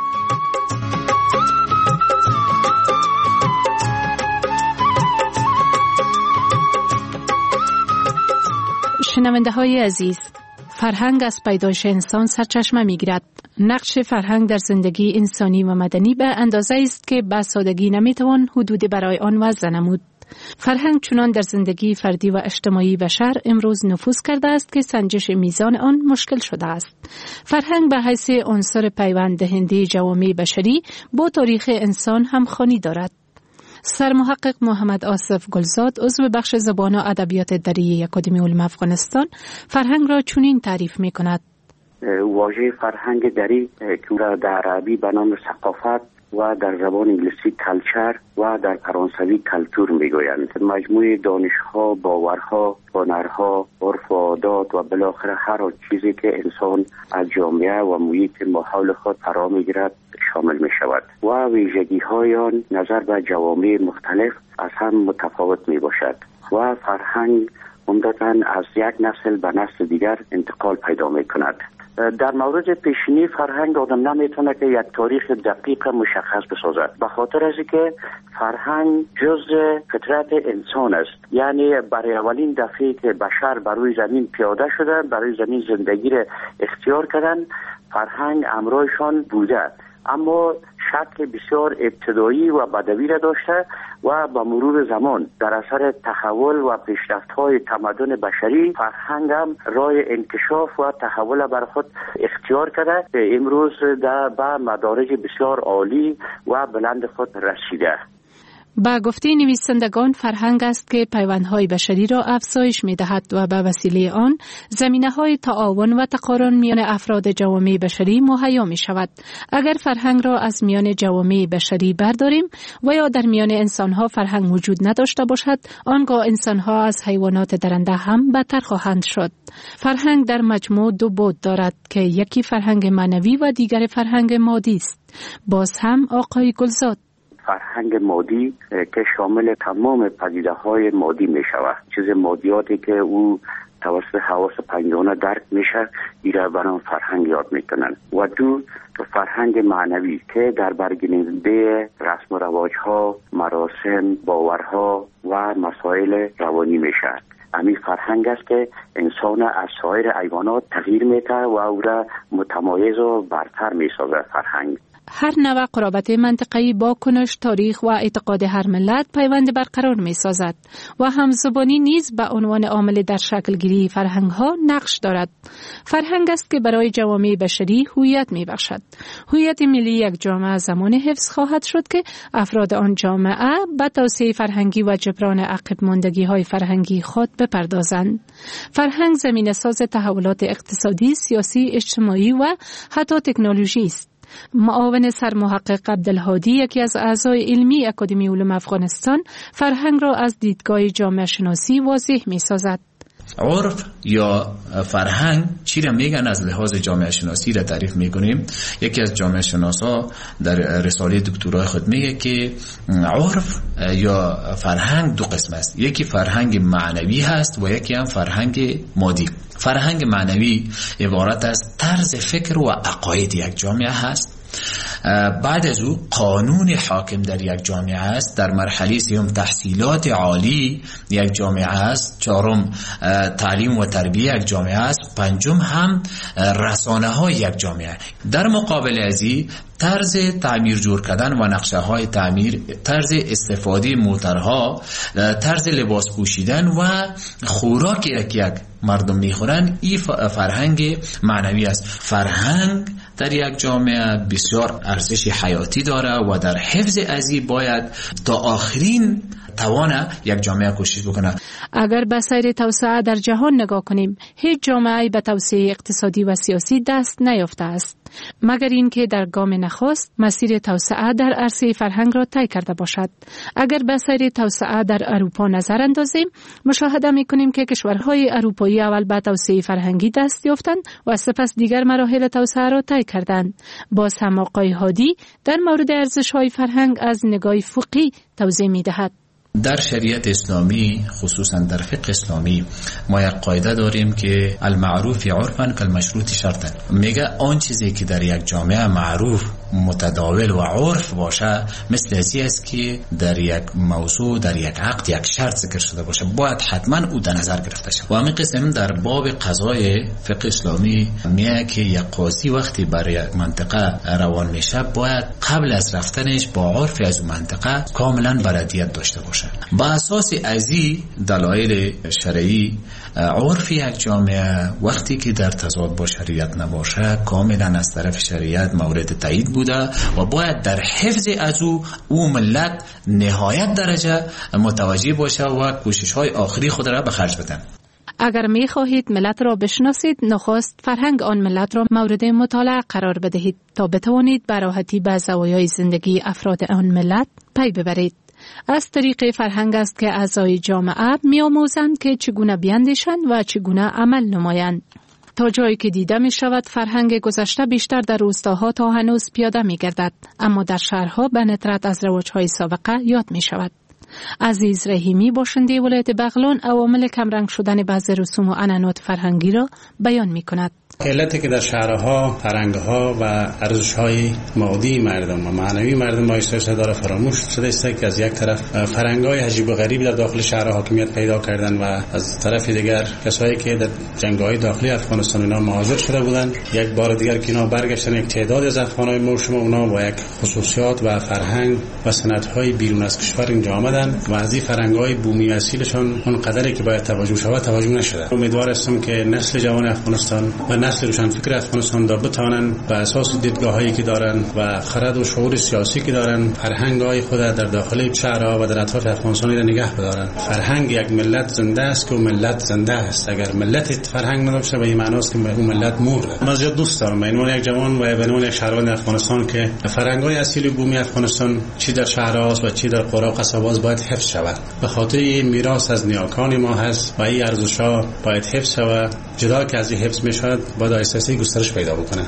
شنونده های عزیز، فرهنگ از پیدایش انسان سرچشمه می گیرد. نقش فرهنگ در زندگی انسانی و مدنی به اندازه است که به سادگی نمی توان حدود برای آن وضع نمود. فرهنگ چنان در زندگی فردی و اجتماعی بشر امروز نفوذ کرده است که سنجش میزان آن مشکل شده است. فرهنگ به حیث عنصر پیوند دهنده جوامع بشری با تاریخ انسان همخوانی دارد. سرمحقق محمد آصف گلزاد، عضو بخش زبان و ادبیات دری اکادمی علوم افغانستان، فرهنگ را چنین تعریف می‌کند. واژه فرهنگ دری که در عربی به نام ثقافت و در زبان انگلیسی کلچر و در فرانسوی کلتور میگویند. مجموعه دانش‌ها، باورها، هنرها، عرف و عادات و بالاخره هر چیزی که انسان از جامعه و محیط ماحول خود فرا میگیرد شامل می شود و ویژگی های آن نظر به جوامع مختلف از هم متفاوت می باشد و فرهنگ عمدتاً از یک نسل به نسل دیگر انتقال پیدا می کند. در مورد پیشینی فرهنگ آدم نمیتونه که یک تاریخ دقیق مشخص بسازد، به خاطر از اینکه فرهنگ جزء فطرت انسان است. یعنی برای اولین دفعه که بشر بر روی زمین پیاده شدن، برای زمین زندگی را اختیار کردن، فرهنگ همراهشان بوده، اما شکل بسیار ابتدایی و بدوی را داشته و با مرور زمان در اثر تحول و پیشرفت‌های تمدن بشری فرهنگ هم راه انکشاف و تحول بر خود اختیار کرده که امروز در به مدارج بسیار عالی و بلند خود رسیده. با گفته نویسندگان فرهنگ است که پیوندهای بشری را افزایش می دهد و به وسیله آن زمینه های تعاون و تقارن میان افراد جوامع بشری مهیا می شود. اگر فرهنگ را از میان جوامع بشری برداریم و یا در میان انسانها فرهنگ وجود نداشته باشد، آنگاه انسانها از حیوانات درنده هم بدتر خواهند شد. فرهنگ در مجموع دو بعد دارد که یکی فرهنگ معنوی و دیگر فرهنگ مادی است. باز هم آقای گلزاد: فرهنگ مادی که شامل تمام پدیده های مادی می شود، چیز مادیاتی که او توسط حواس پنجگانه درک میشه، ایره برام فرهنگ یاد میکنن. و دو فرهنگ معنوی که در برگنینده رسم و رواج ها، مراسم، باورها و مسائل روانی میشه. همین فرهنگ است که انسان از سایر حیوانات تغییر میده و او را متمایز و برتر میسازه. فرهنگ هر نوع قرابت منطقه‌ای با کنش، تاریخ و اعتقاد هر ملت پیوند برقرار می سازد و همزبانی نیز به عنوان عامل در شکل گیری فرهنگ ها نقش دارد. فرهنگ است که برای جوامع بشری هویت می بخشد. هویت ملی یک جامعه زمان حفظ خواهد شد که افراد آن جامعه به توسعه فرهنگی و جبران عقب ماندگی های فرهنگی خود بپردازند. فرهنگ زمینه ساز تحولات اقتصادی، سیاسی، اجتماعی و حتی تکنولوژی است. معاون سرمحقق عبدالهادی، یکی از اعضای علمی اکادمی علوم افغانستان، فرهنگ را از دیدگاه جامعه شناسی واضح می سازد. عرف یا فرهنگ چی را میگن از لحاظ جامعه شناسی را تعریف میکنیم. یکی از جامعه شناسا در رساله دکترای خود میگه که عرف یا فرهنگ دو قسم است، یکی فرهنگ معنوی هست و یکی هم فرهنگ مادی. فرهنگ معنوی عبارت از طرز فکر و عقاید یک جامعه هست. بعد از او قانون حاکم در یک جامعه است. در مرحله سوم تحصیلات عالی یک جامعه است. چهارم تعلیم و تربیه یک جامعه است. پنجم هم رسانه های یک جامعه. در مقابل از این طرز تعمیر جور کردن و نقشه های تعمیر، طرز استفاده موترها، طرز لباس پوشیدن و خوراکی که یک مردم میخورن، این فرهنگ معنوی است. فرهنگ در یک جامعه بسیار ارزش حیاتی داره و در حفظ از این باید تا آخرین توان یک جامعه کوشش بکنه. اگر به سیر توسعه در جهان نگاه کنیم، هیچ جامعه‌ای به توسعه اقتصادی و سیاسی دست نیافته است مگر اینکه در گام نخست مسیر توسعه در عرصه فرهنگ را طی کرده باشد. اگر به سیر توسعه در اروپا نظر اندازیم، مشاهده می‌کنیم که کشورهای اروپایی اول به توسعه فرهنگی دست یافتند و سپس دیگر مراحل توسعه را طی کردند. باز هم آقای هادی در مورد ارزش‌های فرهنگ از نگاه فقهی توضیح می‌دهد. در شریعت اسلامی، خصوصا در فقه اسلامی، ما یک قاعده داریم که المعروف عرفا کالمشروط شرطا. میگه آن چیزی که در یک جامعه معروف، متداول و عرف باشه، مثل ازی است که در یک موضوع، در یک عقد یک شرط ذکر شده باشه، باید حتما او در نظر گرفته شد. و همین قسم در باب قضای فقه اسلامی میگه که یک قاضی وقتی برای یک منطقه روان میشه، باید قبل از رفتنش با عرف از اون منطقه کاملا بلدیت داشته باشه. با اساس ازی دلایل شرعی، عرف یک جامعه وقتی که در تضاد با شریعت نباشه، کاملا از طرف شریعت مورد تایید بوده و باید در حفظ از او او ملت نهایت درجه متوجه باشه و کوشش های آخری خود را به خرج بدن. اگر می خواهید ملت را بشناسید، نخست فرهنگ آن ملت را مورد مطالعه قرار بدهید تا بتوانید به راحتی به زوایای زندگی افراد آن ملت پی ببرید. از طریق فرهنگ است که اعضای جامعه می‌آموزند که چگونه بیاندیشند و چگونه عمل نمایند. تا جایی که دیده می شود فرهنگ گذشته بیشتر در روستاها تا هنوز پیاده می گردد، اما در شهرها به ندرت از رواج‌های سابقه یاد می شود. عزیز رحیمی باشنده ولایت بغلان عوامل کمرنگ شدن بعضی رسوم و عنعنات فرهنگی را بیان می کند. علتی که در شهرها فرهنگها و ارزش‌های مادی مردم و معنوی مردم آیسته داره فراموش شده است که از یک طرف فرهنگ‌های عجیب و غریبی در داخل شهرها حاکمیت پیدا کردن و از طرف دیگر کسایی که در جنگ‌های داخلی افغانستان اینا مهاجر شده بودند یک بار دیگر که اینا برگشتن، یک تعداد از افغان‌های ما شما اونا با یک خصوصیات و فرهنگ و سنت‌های بیرون از کشور اینجا آمدن و از این فرهنگ‌های بومی اصیلشون اون قدری که باید توجه شود توجه نشده. امیدوار هستم که نسل جوان افغانستان و نسل روشن فکر افغانستان دا بتوانن به اساس دیدگاهایی که دارن و خرد و شعور سیاسی که دارن فرهنگ‌های خود در داخل شهرها و در اطراف افغانستان را نگه بدارن. فرهنگ یک ملت زنده است که ملت زنده است. اگر ملت فرهنگ نداشته به این معنی است که اون ملت مرده. من زیاد دوست دارم به عنوان یک جوان و به عنوان یک شهروند افغانستان که فرهنگ‌های اصیل بومی افغانستان چی در شهرهاست و چی در قرا و قصبات باید حفظ شود. به خاطر این میراث از نیاکان ما هست و این ارزش‌ها باید حفظ شود. جدا که از این حفظ میشود باید آیسته گسترش پیدا بکنه.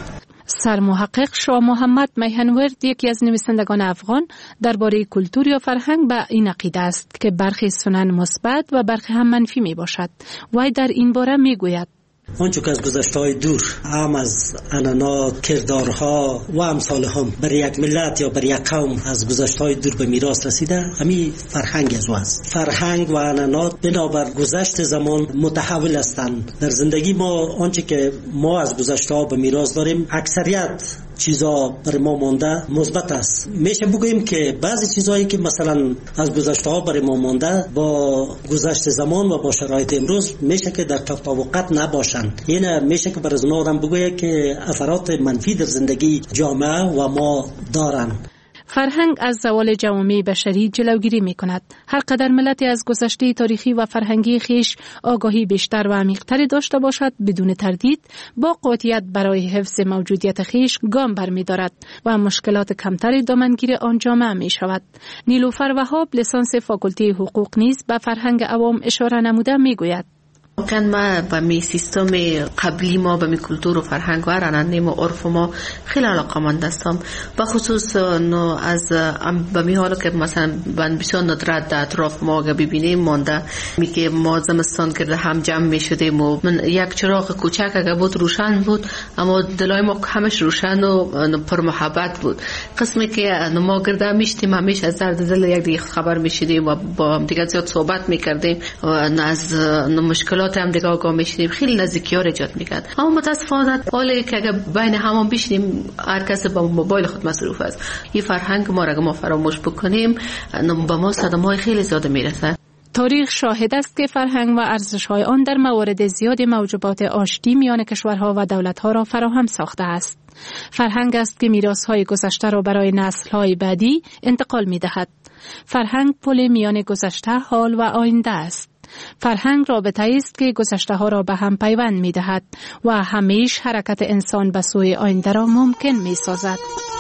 سرمحقق شاه محمد میهنورد یکی از نویسندگان افغان درباره کلتور یا فرهنگ به این عقیده است که برخی سنن مثبت و برخی هم منفی می باشد. وی در این باره می گوید آنچه که از گذشته‌های دور هم از عنعنات، کردارها و امثال هم برای یک ملت یا برای یک قوم از گذشته‌های دور به میراث رسیده، همین فرهنگ از است. فرهنگ و عنعنات بنابر گذشت زمان متحول هستند. در زندگی ما آنچه که ما از گذشته‌ها به میراث داریم اکثریت چیزا بر ما مانده مثبت است. میشه بگوییم که بعضی چیزایی که مثلا از گذشته ها بر ما مانده با گذشت زمان و با شرایط امروز میشه که در تطابقت نباشند. اینه میشه که بر از اونا آدم بگویه که اثرات منفی در زندگی جامعه و ما دارن. فرهنگ از زوال جوامع بشری جلوگیری می کند. هر قدر ملتی از گذشته تاریخی و فرهنگی خیش آگاهی بیشتر و عمیق‌تری داشته باشد، بدون تردید با قاطعیت برای حفظ موجودیت خیش گام برمی دارد و مشکلات کمتری دامنگیر آن جامعه می شود. نیلوفر وهاب لسانس فاکولته حقوق نیز به فرهنگ عوام اشاره نموده می گوید واقعا ما به می سیستم قبلی ما به می کلتور و فرهنگ و راننده ما عرف ما خیلی علاقه‌مند هستم. به خصوص از به می حالا که مثلا بسیار ندرت در اطراف ما اگه ببینیم مانده می که ما زمستان کرده هم جمع می شدیم و من یک چراغ کوچک اگه بود روشن بود اما دلای ما همش روشن و پر محبت بود. قسمی که ما گرده میشتیم همیشه از درد دل یک دیگه خبر می شدیم و با هم دیگه زیاد صحبت می کردیم و از مشکلات هم دیگه آگاه میشیم، خیلی نزدیکی ها را ایجاد میکرد. اما متاسفانه حالی که اگه بین همون بشینیم هر کس با موبایل خود مصروف است، این فرهنگ ما را اگه ما فراموش بکنیم با ما صدمه‌های خیلی زیاد میرسه. تاریخ شاهد است که فرهنگ و ارزش‌های آن در موارد زیاد موجبات آشتی میان کشورها و دولت‌ها را فراهم ساخته است. فرهنگ است که میراث‌های گذشته را برای نسل‌های بعدی انتقال می‌دهد. فرهنگ پل میان گذشته، حال و آینده است. فرهنگ رابطه است که گذشته ها را به هم پیوند می دهد و همیشه حرکت انسان به سوی آینده را ممکن می سازد.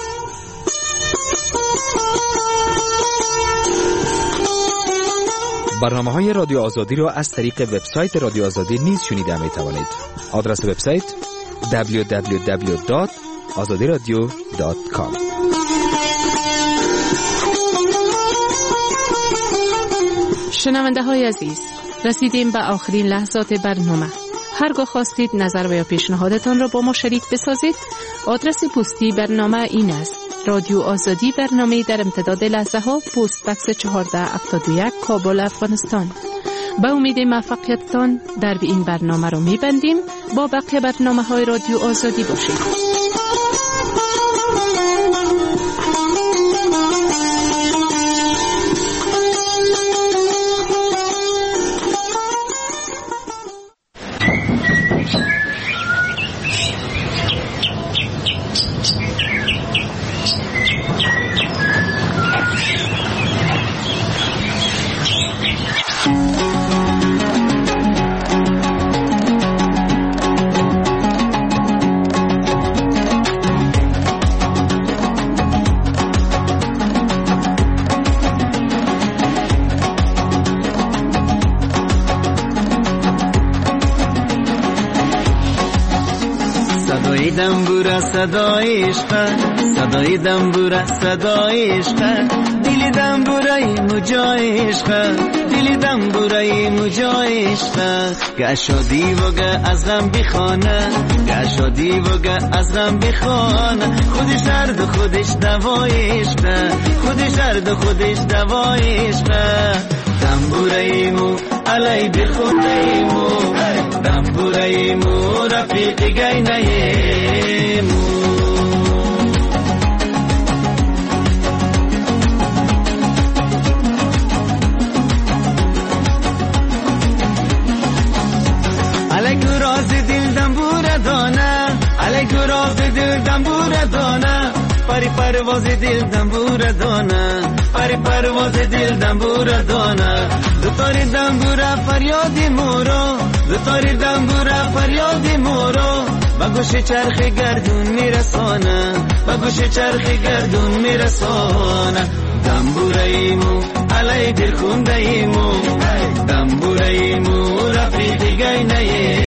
برنامه های رادیو آزادی را از طریق وبسایت رادیو آزادی نیز شنیده می توانید. آدرس وبسایت دبلیو دبلیو دبلیو دات آزادی رادیو دات کام. شنونده های عزیز، رسیدیم به آخرین لحظات برنامه. هرگاه خواستید نظر و یا پیشنهادتان را با ما شریک بسازید، آدرس پستی برنامه این است: رادیو آزادی، برنامه در امتداد لحظه ها، پست بکس چهارده هفتاد و یک، کابل، افغانستان. به امید موفقیتتان در این برنامه را می‌بندیم. با بقیه برنامه های رادیو آزادی باشید. صدای دنبور صدای عشق، صدای دنبور صدای عشق، دل دنبورای مجای عشق، دل دنبورای مجای عشق. گشادی و گه از غم بخانه، گشادی و گه از غم بخانه، خودش درد و خودش دوای عشق، خودش درد و خودش دوای عشق. دنبورایمو علی بخونایمو، دنبورایمو رفیق گینایمو. علی گراز دل دنبور دانه، علی گراز دل دنبور دانه، پری پرواز دل دنبور دانه، پری پرواز دل دنبور دانه. دو تاری دنبور فریاد مورو، دو تاری دنبور فریاد مورو، با گوش چرخ گردون میرسانه، با گوش چرخ گردون میرسانه. دنبورایمو علی دل خوندایمو، دنبورایمو رفیق گینایمو.